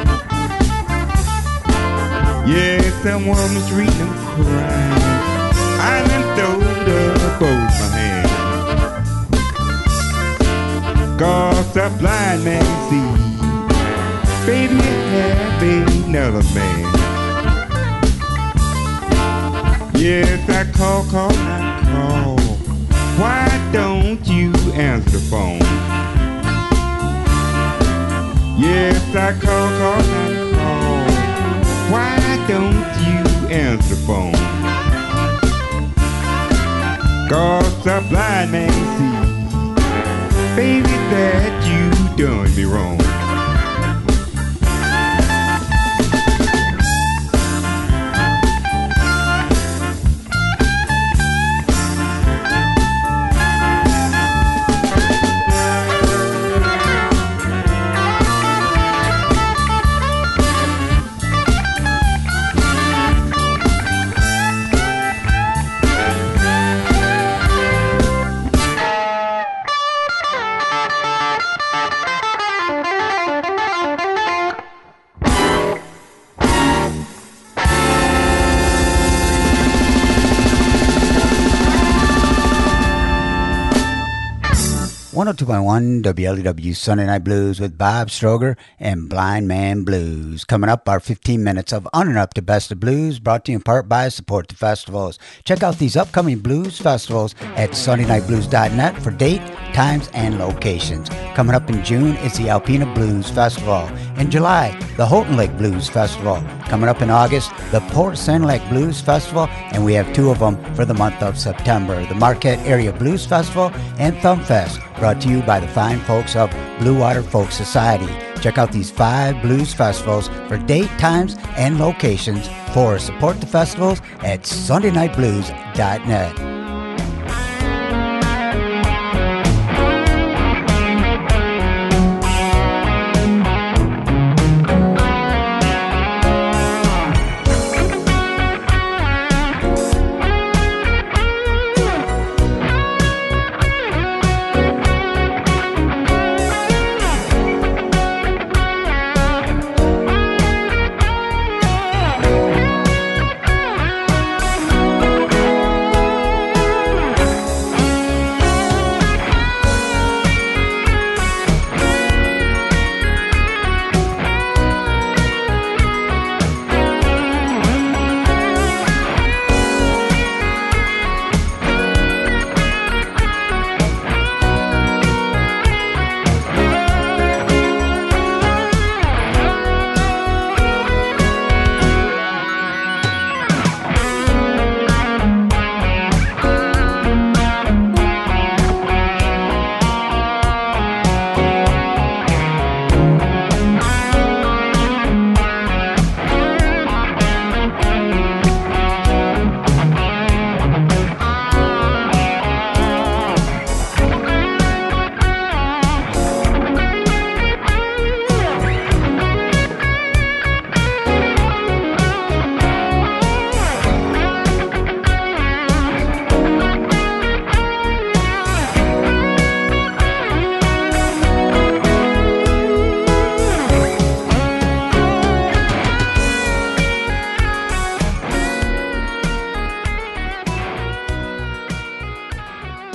Yes, I'm walking the street and crying. I done throwed up both my hands. 'Cause a blind man see, baby, have another man. Yes, I call, call, I call. Why don't you answer the phone? Yes, I call, call, I call. Why don't you answer the phone? 'Cause a blind man see, baby, that you done me wrong. one oh two point one W L E W Sunday Night Blues with Bob Stroger and Blind Man Blues. Coming up, our fifteen minutes of On and Up to Best of Blues, brought to you in part by Support the Festivals. Check out these upcoming blues festivals at sunday night blues dot net for date, times, and locations. Coming up in June is the Alpena Blues Festival. In July, the Houghton Lake Blues Festival. Coming up in August, the Port Saint Lake Blues Festival, and we have two of them for the month of September. The Marquette Area Blues Festival and Thumb Fest, brought to you by the fine folks of Blue Water Folk Society. Check out these five blues festivals for date, times, and locations for Support the Festivals at sunday night blues dot net.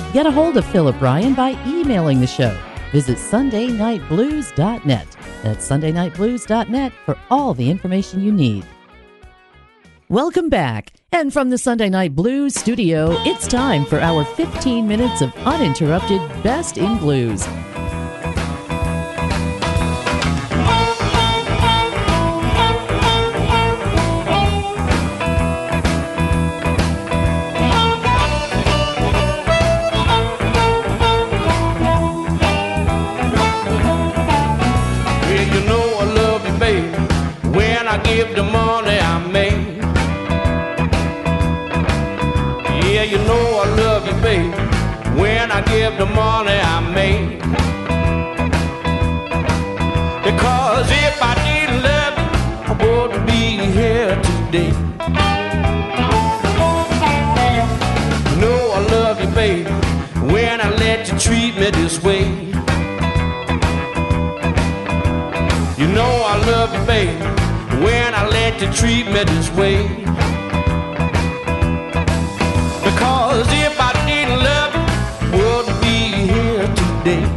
Get a hold of Philip Ryan by emailing the show. Visit sunday night blues dot net. That's sunday night blues dot net for all the information you need. Welcome back. And from the Sunday Night Blues studio, it's time for our fifteen minutes of uninterrupted Best in Blues. Give the money I made. Yeah, you know I love you, baby, when I give the money I made. Because if I didn't love you, I wouldn't be here today. You know I love you, baby, when I let you treat me this way. You know I love you, baby, when I let you treat me this way. Because if I didn't love you, I wouldn't be here today.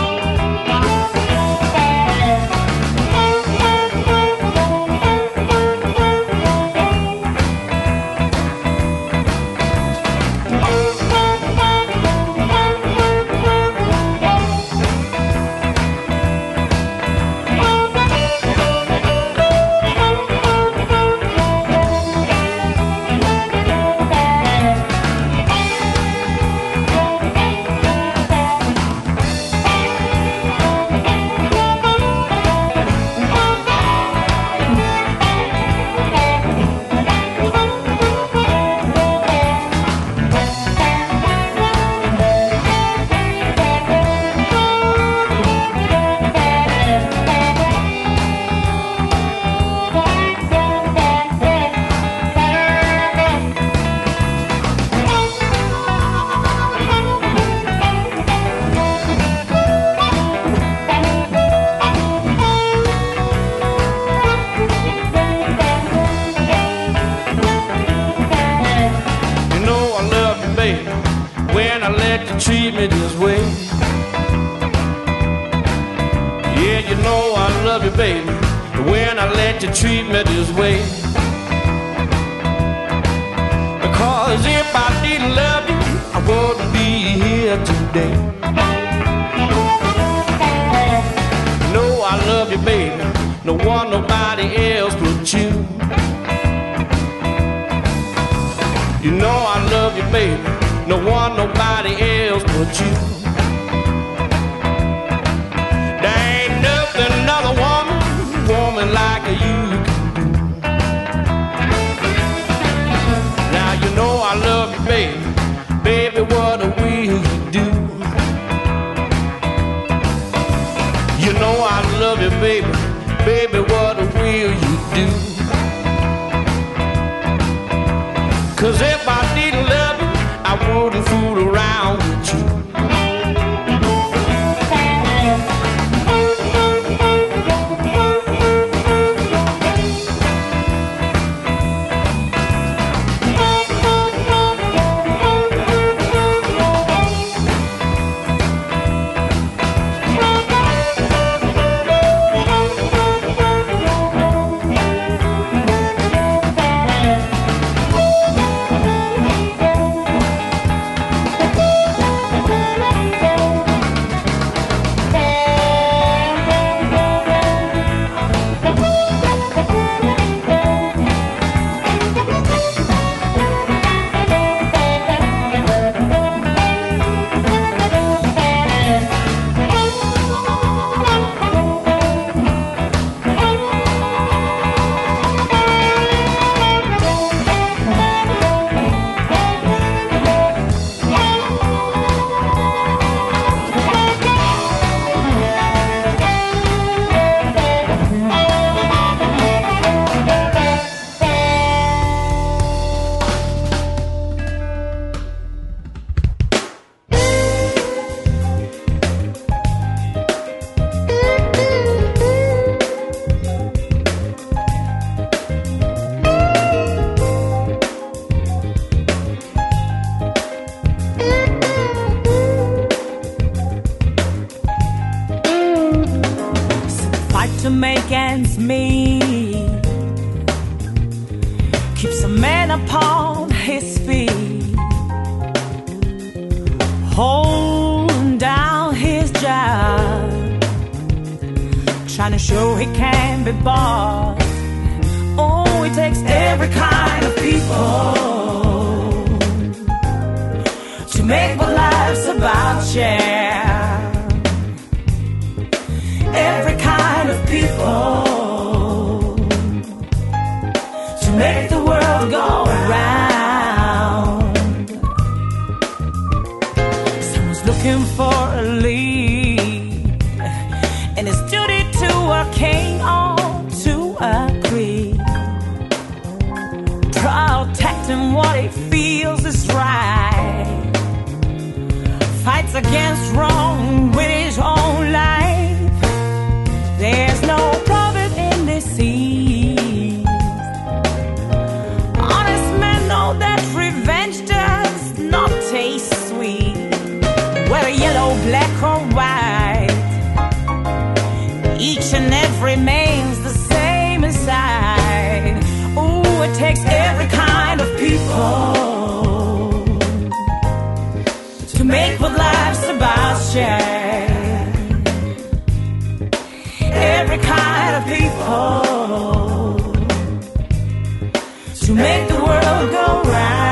Treat me this way. Yeah, you know I love you, baby, when I let you treat me this way. Because if I didn't love you, I wouldn't be here today. No, I love you, baby, no one, nobody else but you. You know I love you, baby, no one, nobody else but you. There ain't nothing another woman, woman like you can do. Now you know I love you, baby, baby, what will you do? You know I love you, baby, baby, what will you do? Cause if I didn't love you, I wouldn't fool around with you. There's a man upon his feet, holding down his job, trying to show he can be bought. Oh, it takes every kind of people to make what life's about, yeah. Every kind of people to make the world go round. Someone's looking for a lead, and it's duty to a king or to a creed, protecting what he feels is right, fights against wrong with his own life. There's no profit in deceit. Honest men know that revenge does not taste sweet, whether yellow, black or white. Each and every man's the same inside. Ooh, it takes every kind of people to make what life's about, yeah. Every kind of people to make the world go round.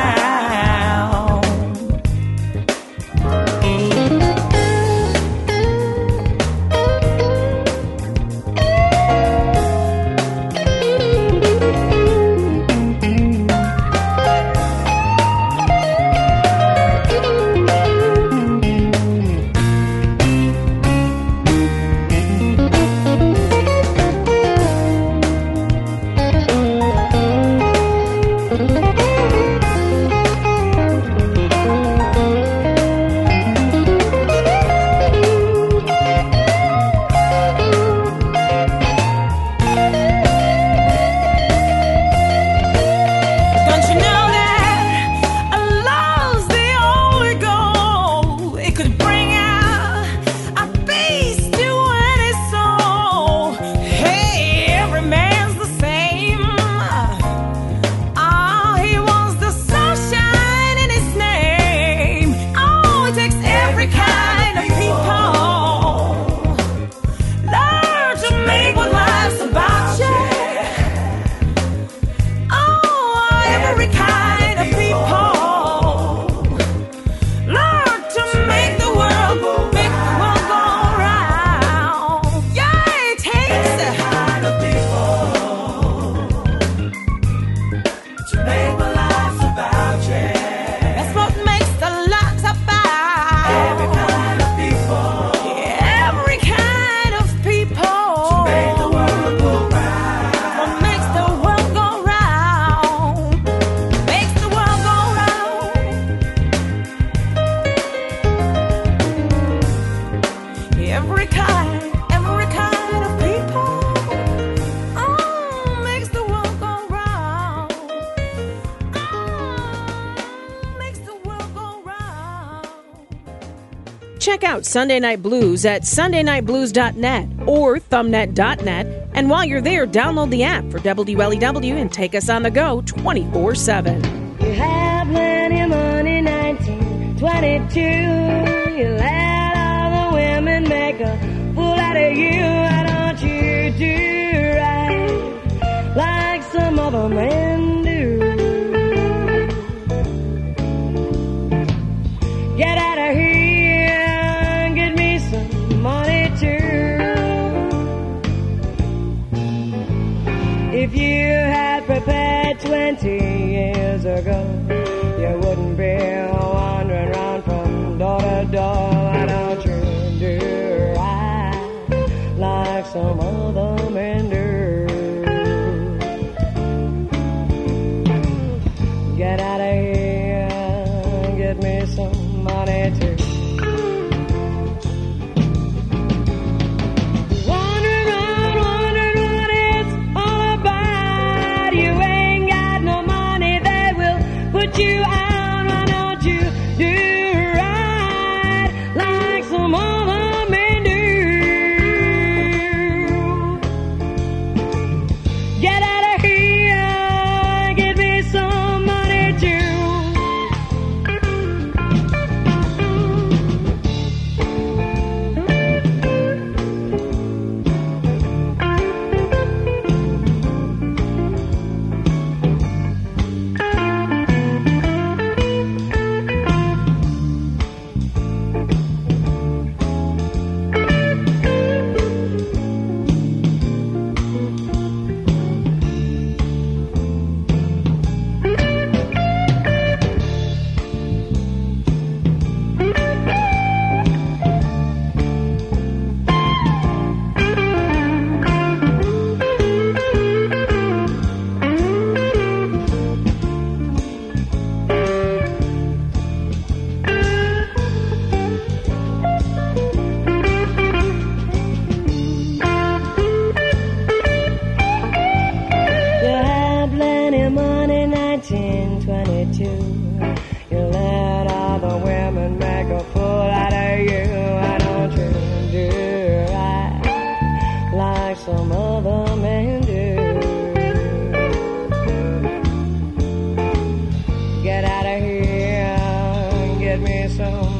Check out Sunday Night Blues at sunday night blues dot net or thumbnet dot net. And while you're there, download the app for W L E W and take us on the go twenty-four seven. You have plenty of money, nineteen twenty-two. You let all the women make a fool out of you. Why don't you do right like some other men do? Get out of here and get me some money too. If you had prepared twenty years ago, you wouldn't be wandering around from door to door. Why don't you do right like some other men do? Get out of here and get me some money too. Wandering around, wondering what it's all about. You ain't got no money, they will put you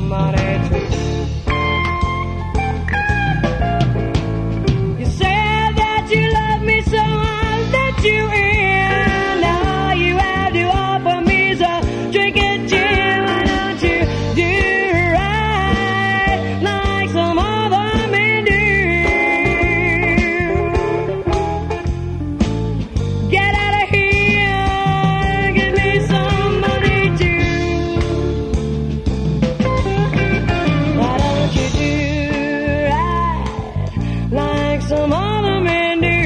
money too. You said that you love me, so I'll let you in. All you have to offer me is a drink of gin. Why don't you do right like some other men do? Get out of here, give me some money too. Why don't you do right like some other men do?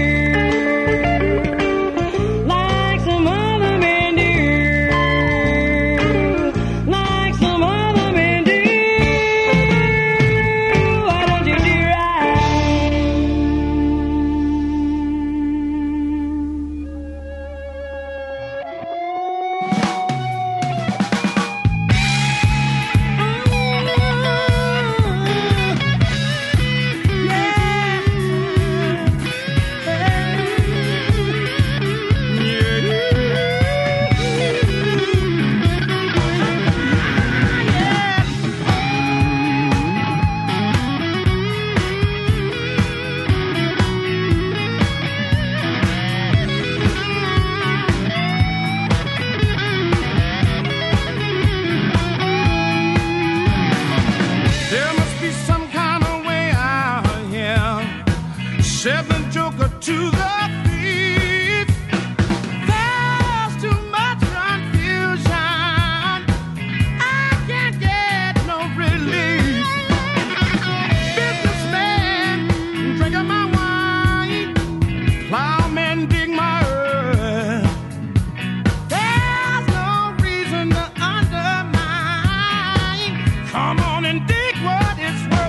Like some other men do. Like some other men do. Why don't you do right? There must be some kind of way out here. Set the joker to the thief. There's too much confusion. I can't get no relief. Businessman drinking my wine. Plowman dig my earth. There's no reason to undermine. Come on and dig what it's worth.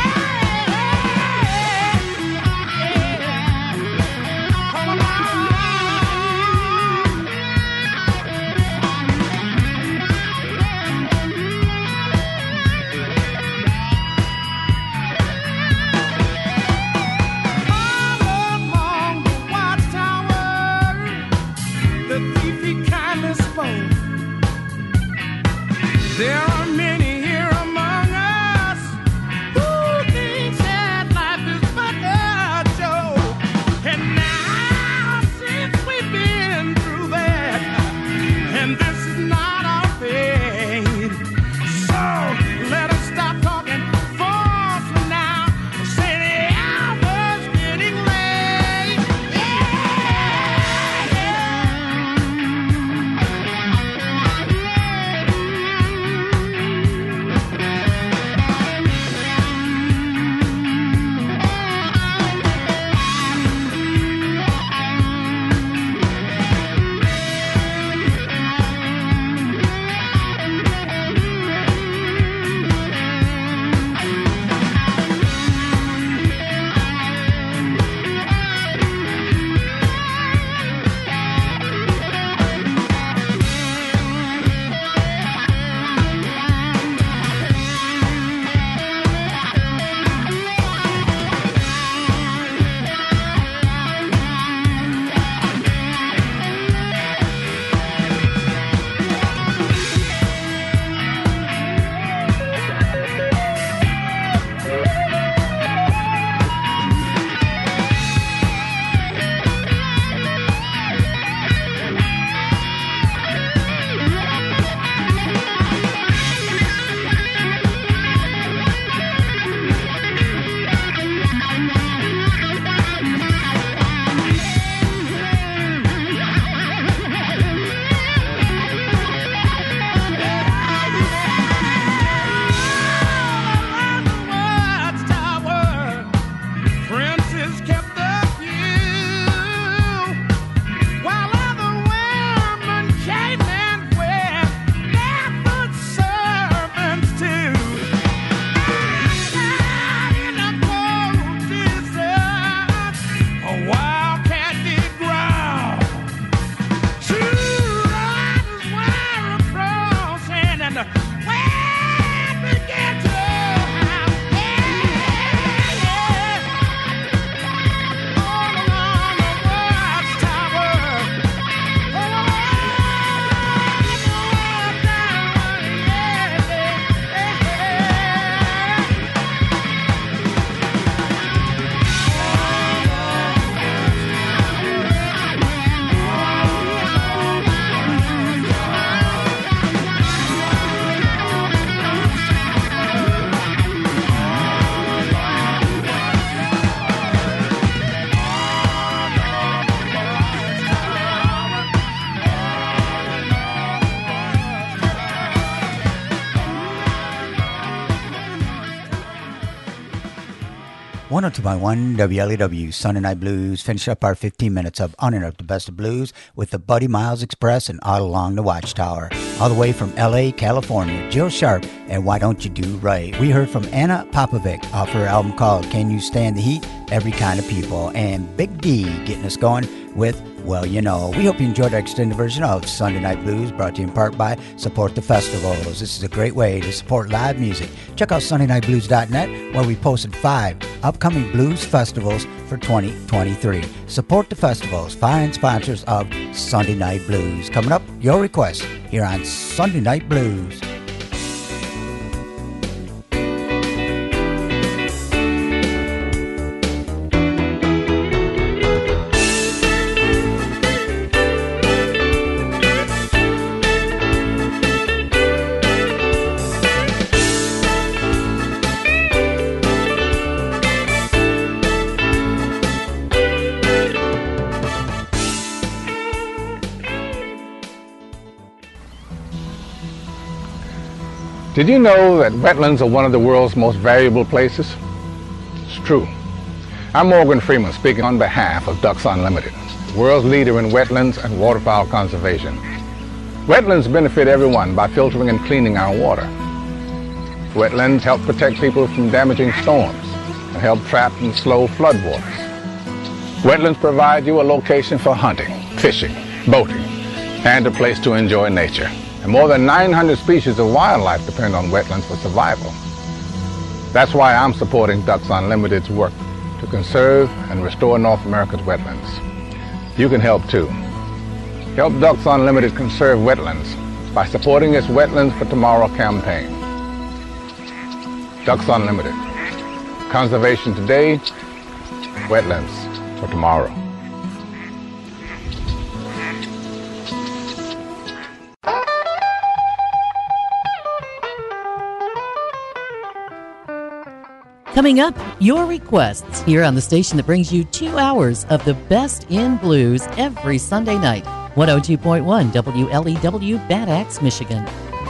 All along the watchtower, the thief he kindly spoke. There are many here among us who think that life is but a joke. And now, since we've been through that, and this is not our fate, so let us stop talking falsely now. Say the hour's getting late. Yeah, yeah. one oh two point one W L E W, Sunday Night Blues. Finish up our fifteen minutes of uninterrupted best of blues with the Buddy Miles Express and All Along the Watchtower. All the way from L A, California, Jill Sharp and Why Don't You Do Right. We heard from Anna Popovic off her album called Can You Stand the Heat? Every Kind of People. And Big D getting us going with Well You Know. We hope you enjoyed our extended version of Sunday Night Blues, brought to you in part by Support the Festivals. This is a great way to support live music. Check out Sunday Night Blues dot net, where we posted five upcoming blues festivals for twenty twenty-three. Support the festivals, fine sponsors of Sunday Night Blues. Coming up, your request here on Sunday Night Blues. Did you know that wetlands are one of the world's most valuable places? It's true. I'm Morgan Freeman, speaking on behalf of Ducks Unlimited, the world's leader in wetlands and waterfowl conservation. Wetlands benefit everyone by filtering and cleaning our water. Wetlands help protect people from damaging storms and help trap and slow floodwaters. Wetlands provide you a location for hunting, fishing, boating, and a place to enjoy nature. And more than nine hundred species of wildlife depend on wetlands for survival. That's why I'm supporting Ducks Unlimited's work to conserve and restore North America's wetlands. You can help too. Help Ducks Unlimited conserve wetlands by supporting its Wetlands for Tomorrow campaign. Ducks Unlimited. Conservation today, wetlands for tomorrow. Coming up, your requests here on the station that brings you two hours of the best in blues every Sunday night. one oh two point one W L E W, Bad Axe, Michigan.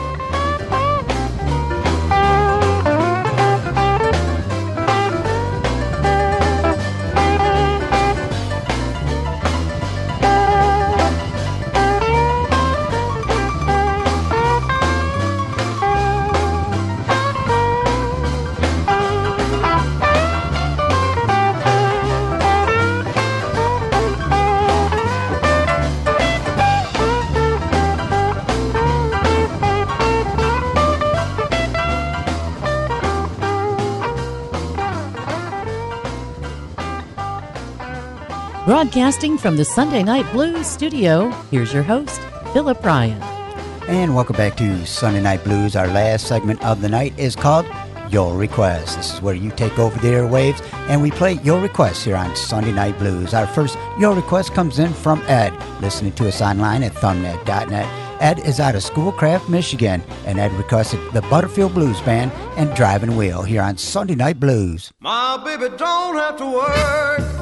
Broadcasting from the Sunday Night Blues studio, here's your host, Philip Ryan. And welcome back to Sunday Night Blues. Our last segment of the night is called Your Request. This is where you take over the airwaves and we play your requests here on Sunday Night Blues. Our first Your Request comes in from Ed, listening to us online at thumbnet dot net. Ed is out of Schoolcraft, Michigan, and Ed requested the Butterfield Blues Band and Driving Wheel here on Sunday Night Blues. My baby don't have to work,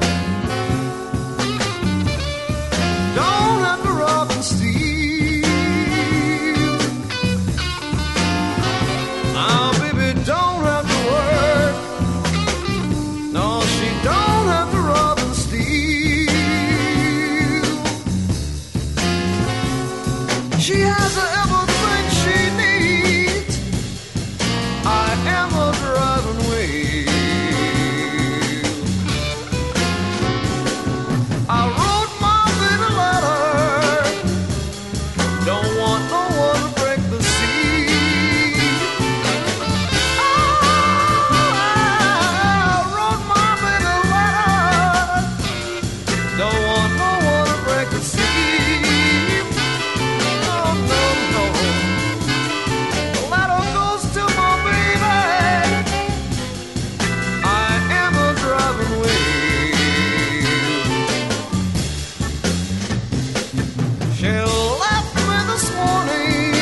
don't have to rob and steal. My baby don't have to work, no, she don't have to rob and steal. She has everything she needs. I am a driving wheel. I wrote my little letter, don't want no one to break the seal. I wrote my little letter, don't want no one to break the seal. Oh no, no, the letter goes to my baby. I am a driving wheel. She left me this morning,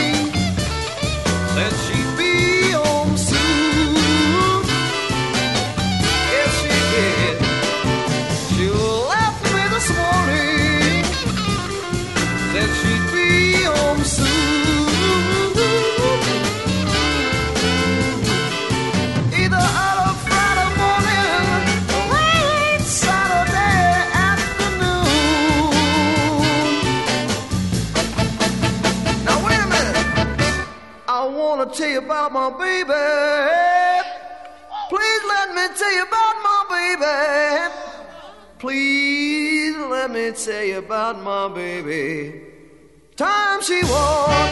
wanna tell you about my baby. Please let me tell you about my baby. Please let me tell you about my baby. Time she walked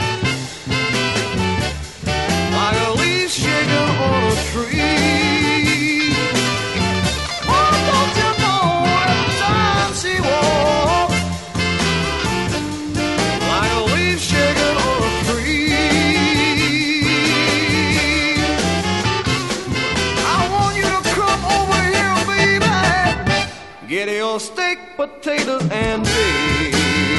like a leaf shaking on a tree. Oh, don't you know every time she walked like a leaf shaking on a tree. I want you to come over here, baby. Get your steak, potatoes, and beef.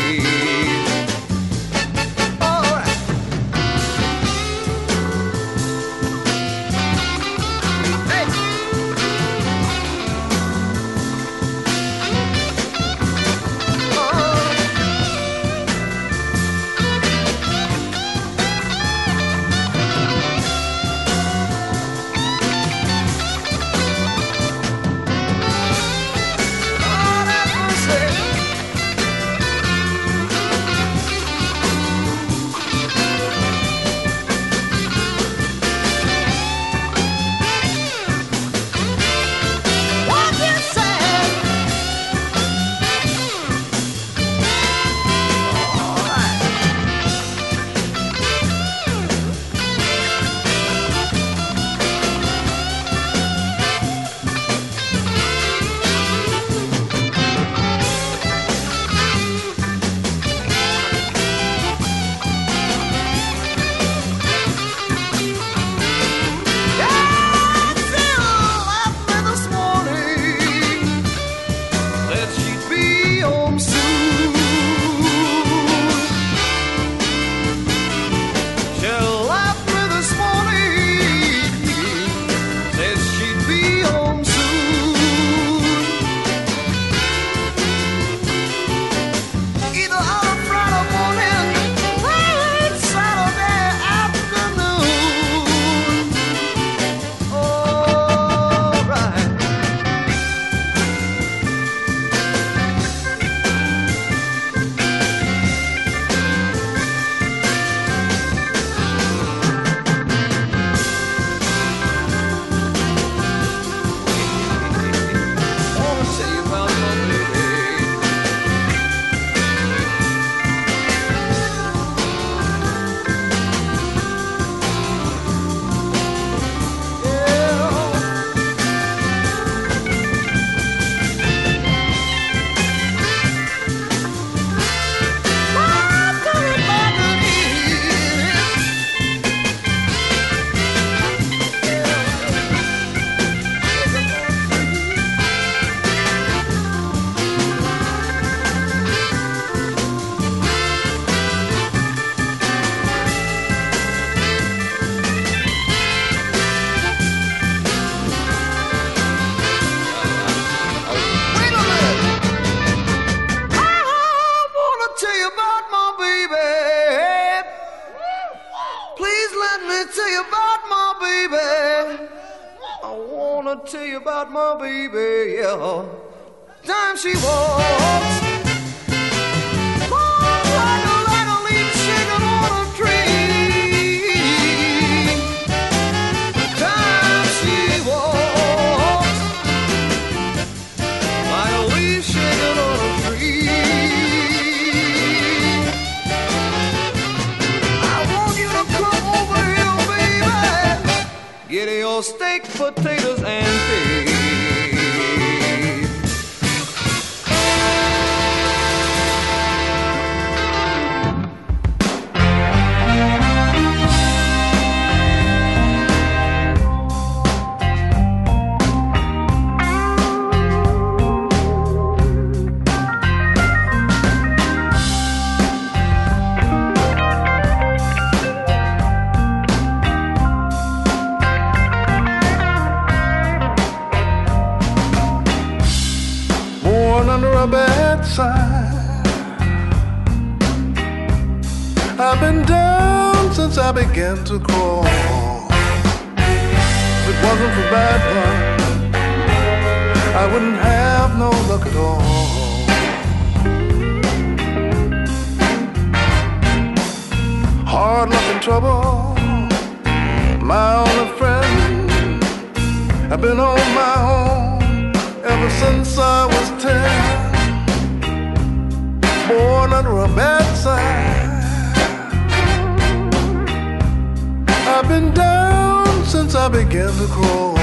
Tell you about my baby, yeah. Time she walks, oh, like a, like a leaf shaking on a tree. Time she walks, like a leaf shaking on a tree. I want you to come over here, baby. Get your steak, potatoes, and beef. Under a bedside, I've been down since I began to crawl. If it wasn't for bad luck, I wouldn't have no luck at all. Hard luck and trouble my only friend. I've been on my own ever since I was ten. Born under a bad sign. I've been down since I began to crawl.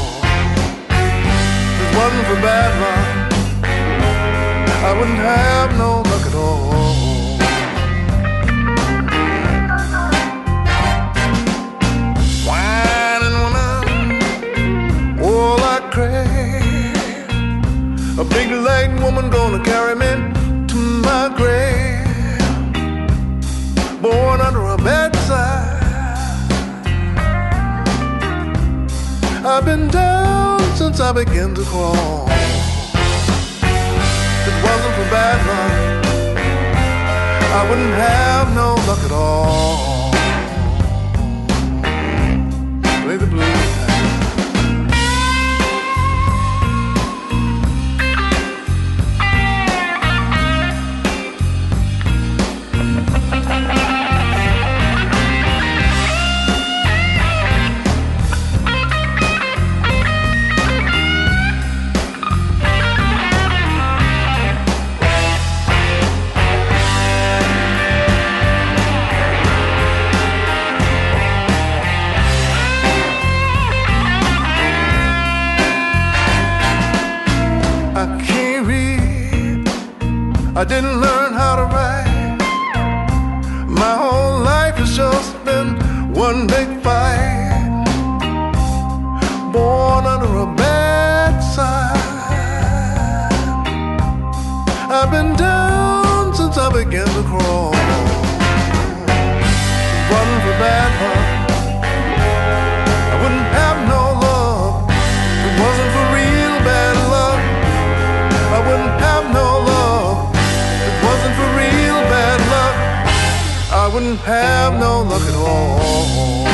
If it wasn't for bad luck, I wouldn't have no luck at all. Wine and women, all I crave. A big leg woman gonna carry me to my grave. Born under a bad sign. I've been down since I began to crawl. If it wasn't for bad luck, I wouldn't have no luck at all. Play the blues. I didn't learn how to write. My whole life has just been one big fight. Born under a bad sign. I've been down since I began to crawl. If it wasn't for bad luck, I wouldn't have no love. If it wasn't for real bad luck, I wouldn't have no love. Wasn't for real bad luck, I wouldn't have no luck at all.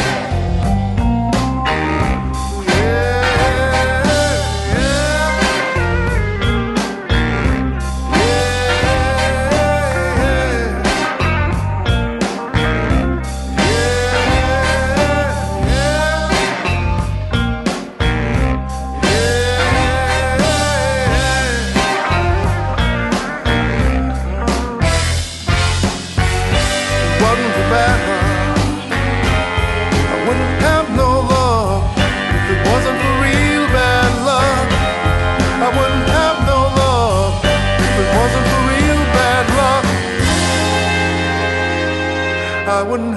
I wouldn't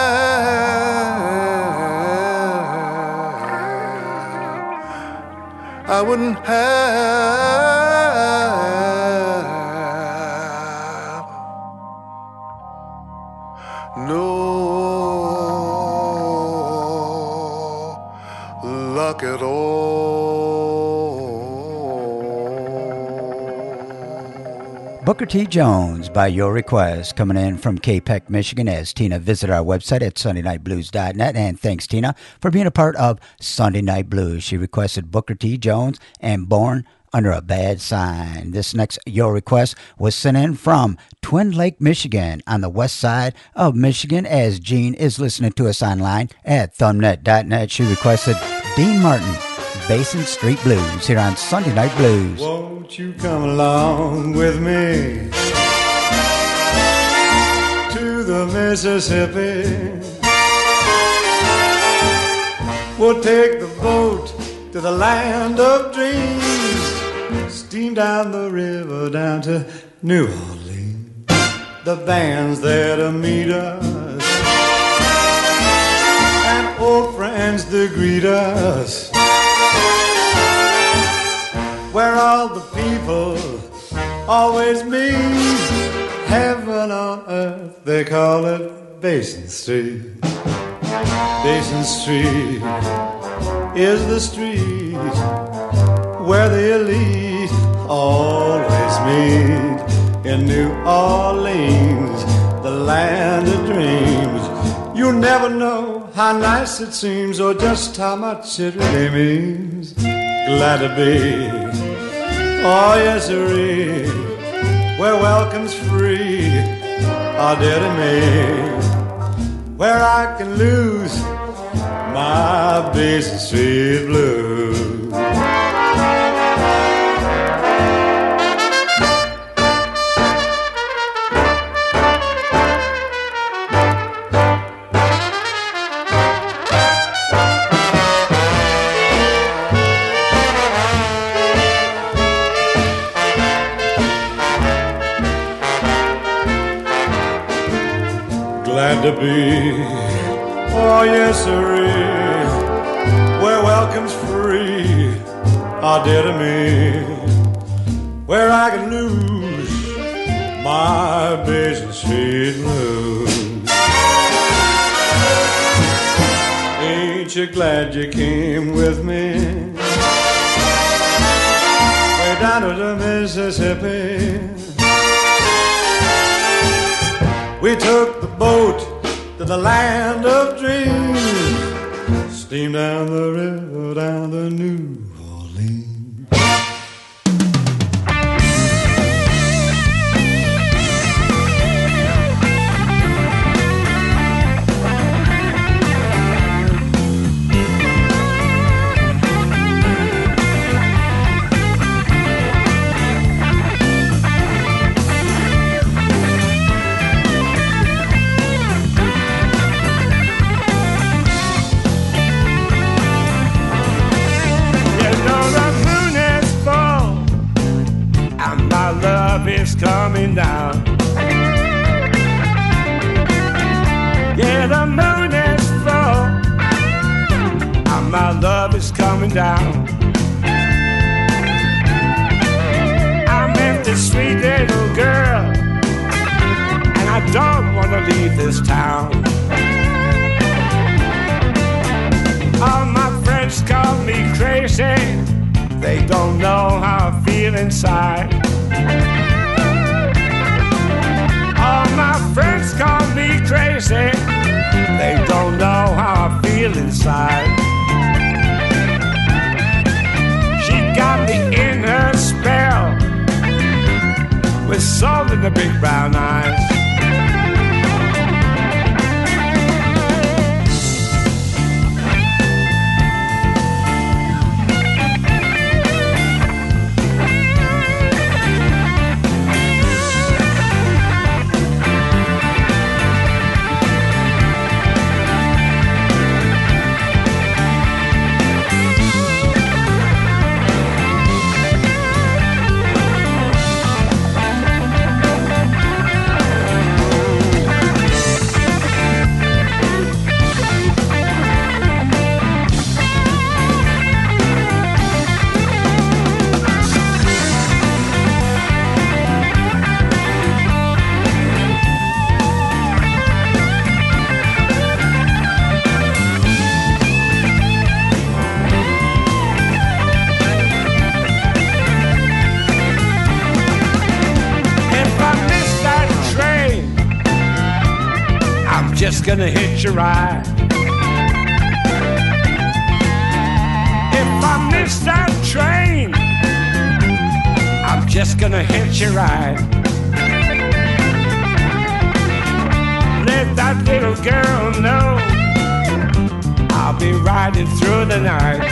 have, I wouldn't have no luck at all. Booker T. Jones, by your request, coming in from K-Peck, Michigan, as Tina visited our website at sunday night blues dot net. And thanks, Tina, for being a part of Sunday Night Blues. She requested Booker T. Jones and Born Under a Bad Sign. This next Your Request was sent in from Twin Lake, Michigan, on the west side of Michigan, as Jean is listening to us online at thumbnet dot net. She requested Dean Martin, Basin Street Blues, here on Sunday Night Blues. Won't you come along with me to the Mississippi? We'll take the boat to the land of dreams, steam down the river down to New Orleans. The band's there to meet us, and old friends to greet us, where all the people always meet. Heaven on earth, they call it Basin Street. Basin Street is the street where the elite always meet. In New Orleans, the land of dreams, you'll never know how nice it seems, or just how much it really means. Glad to be, oh yes sirree, where welcome's free, oh dear to me, where I can lose my Basin Street blues. Glad to be, oh yes sirree, where welcome's free, oh dear to me, where I can lose my Basin Street blues. Ain't you glad you came with me, way down to the Mississippi? We took the boat to the land of dreams, steamed down the river, down the New Orleans. Is coming down. Yeah, the moon is full, and my love is coming down. I met this sweet little girl, and I don't want to leave this town. All my friends call me crazy, they don't know how I feel inside. All my friends call me crazy, they don't know how I feel inside. She got me in her spell, with soul in the big brown eyes. Just gonna hitch a ride. If I miss that train, I'm just gonna hitch a ride. Let that little girl know I'll be riding through the night.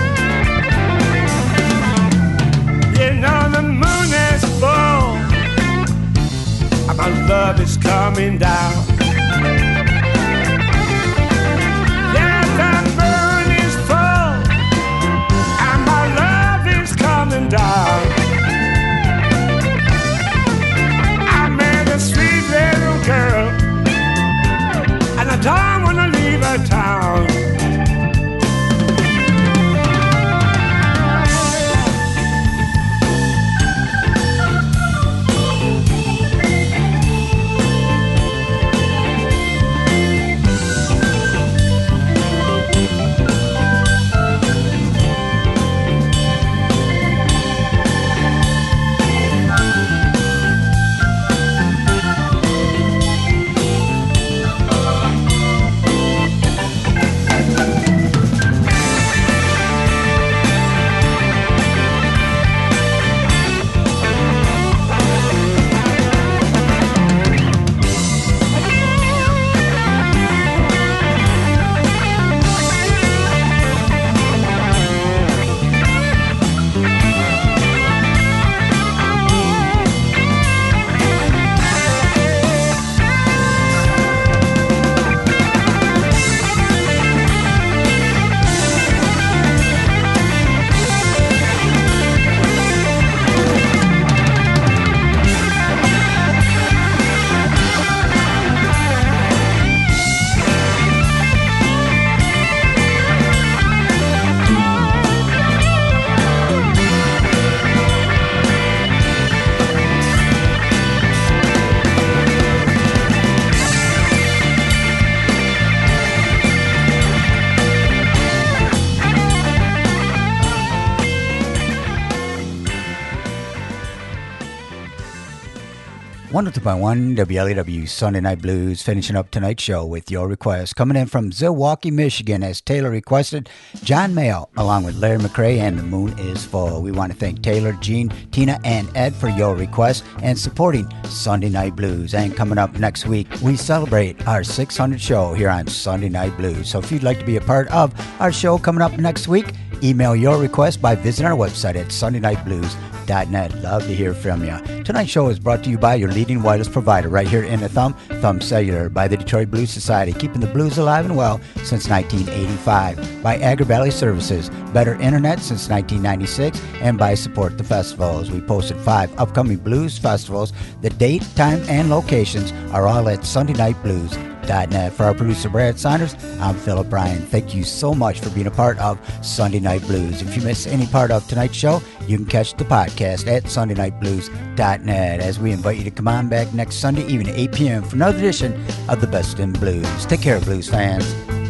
You know the moon is full, and my love is coming down. Down. I met a sweet little girl, and I don't want to leave her town. one oh two point one W L E W Sunday Night Blues, finishing up tonight's show with your request. Coming in from Zilwaukee, Michigan, as Taylor requested, John Mayo, along with Larry McRae and The Moon is Full. We want to thank Taylor, Gene, Tina, and Ed for your request and supporting Sunday Night Blues. And coming up next week, we celebrate our six hundredth show here on Sunday Night Blues. So if you'd like to be a part of our show coming up next week, email your request by visiting our website at sunday night blues dot net. Love to hear from you. Tonight's show is brought to you by your leading wireless provider right here in the Thumb, Thumb Cellular, by the Detroit Blues Society, keeping the blues alive and well since nineteen eighty-five, by Agri Valley Services, better internet since nineteen ninety-six, and by Support the Festivals. We posted five upcoming blues festivals. The date, time, and locations are all at sunday night blues dot net. For our producer Brad Saunders, I'm Philip Bryan. Thank you so much for being a part of Sunday Night Blues. If you miss any part of tonight's show, you can catch the podcast at sunday night blues dot net, as we invite you to come on back next Sunday evening at eight p.m. for another edition of The Best in Blues. Take care, blues fans.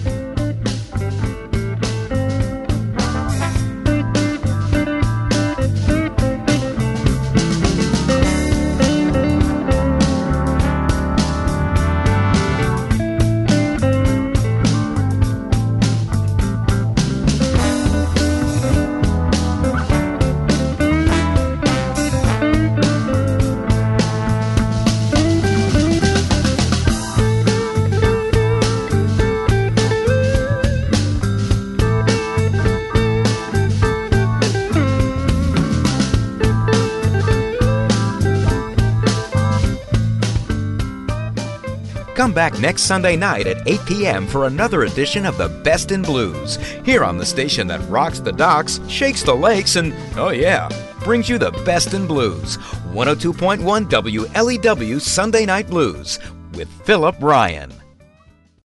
Come back next Sunday night at eight p.m. for another edition of The Best in Blues, here on the station that rocks the docks, shakes the lakes, and, oh yeah, brings you the best in blues. one oh two point one W L E W Sunday Night Blues with Philip Bryan.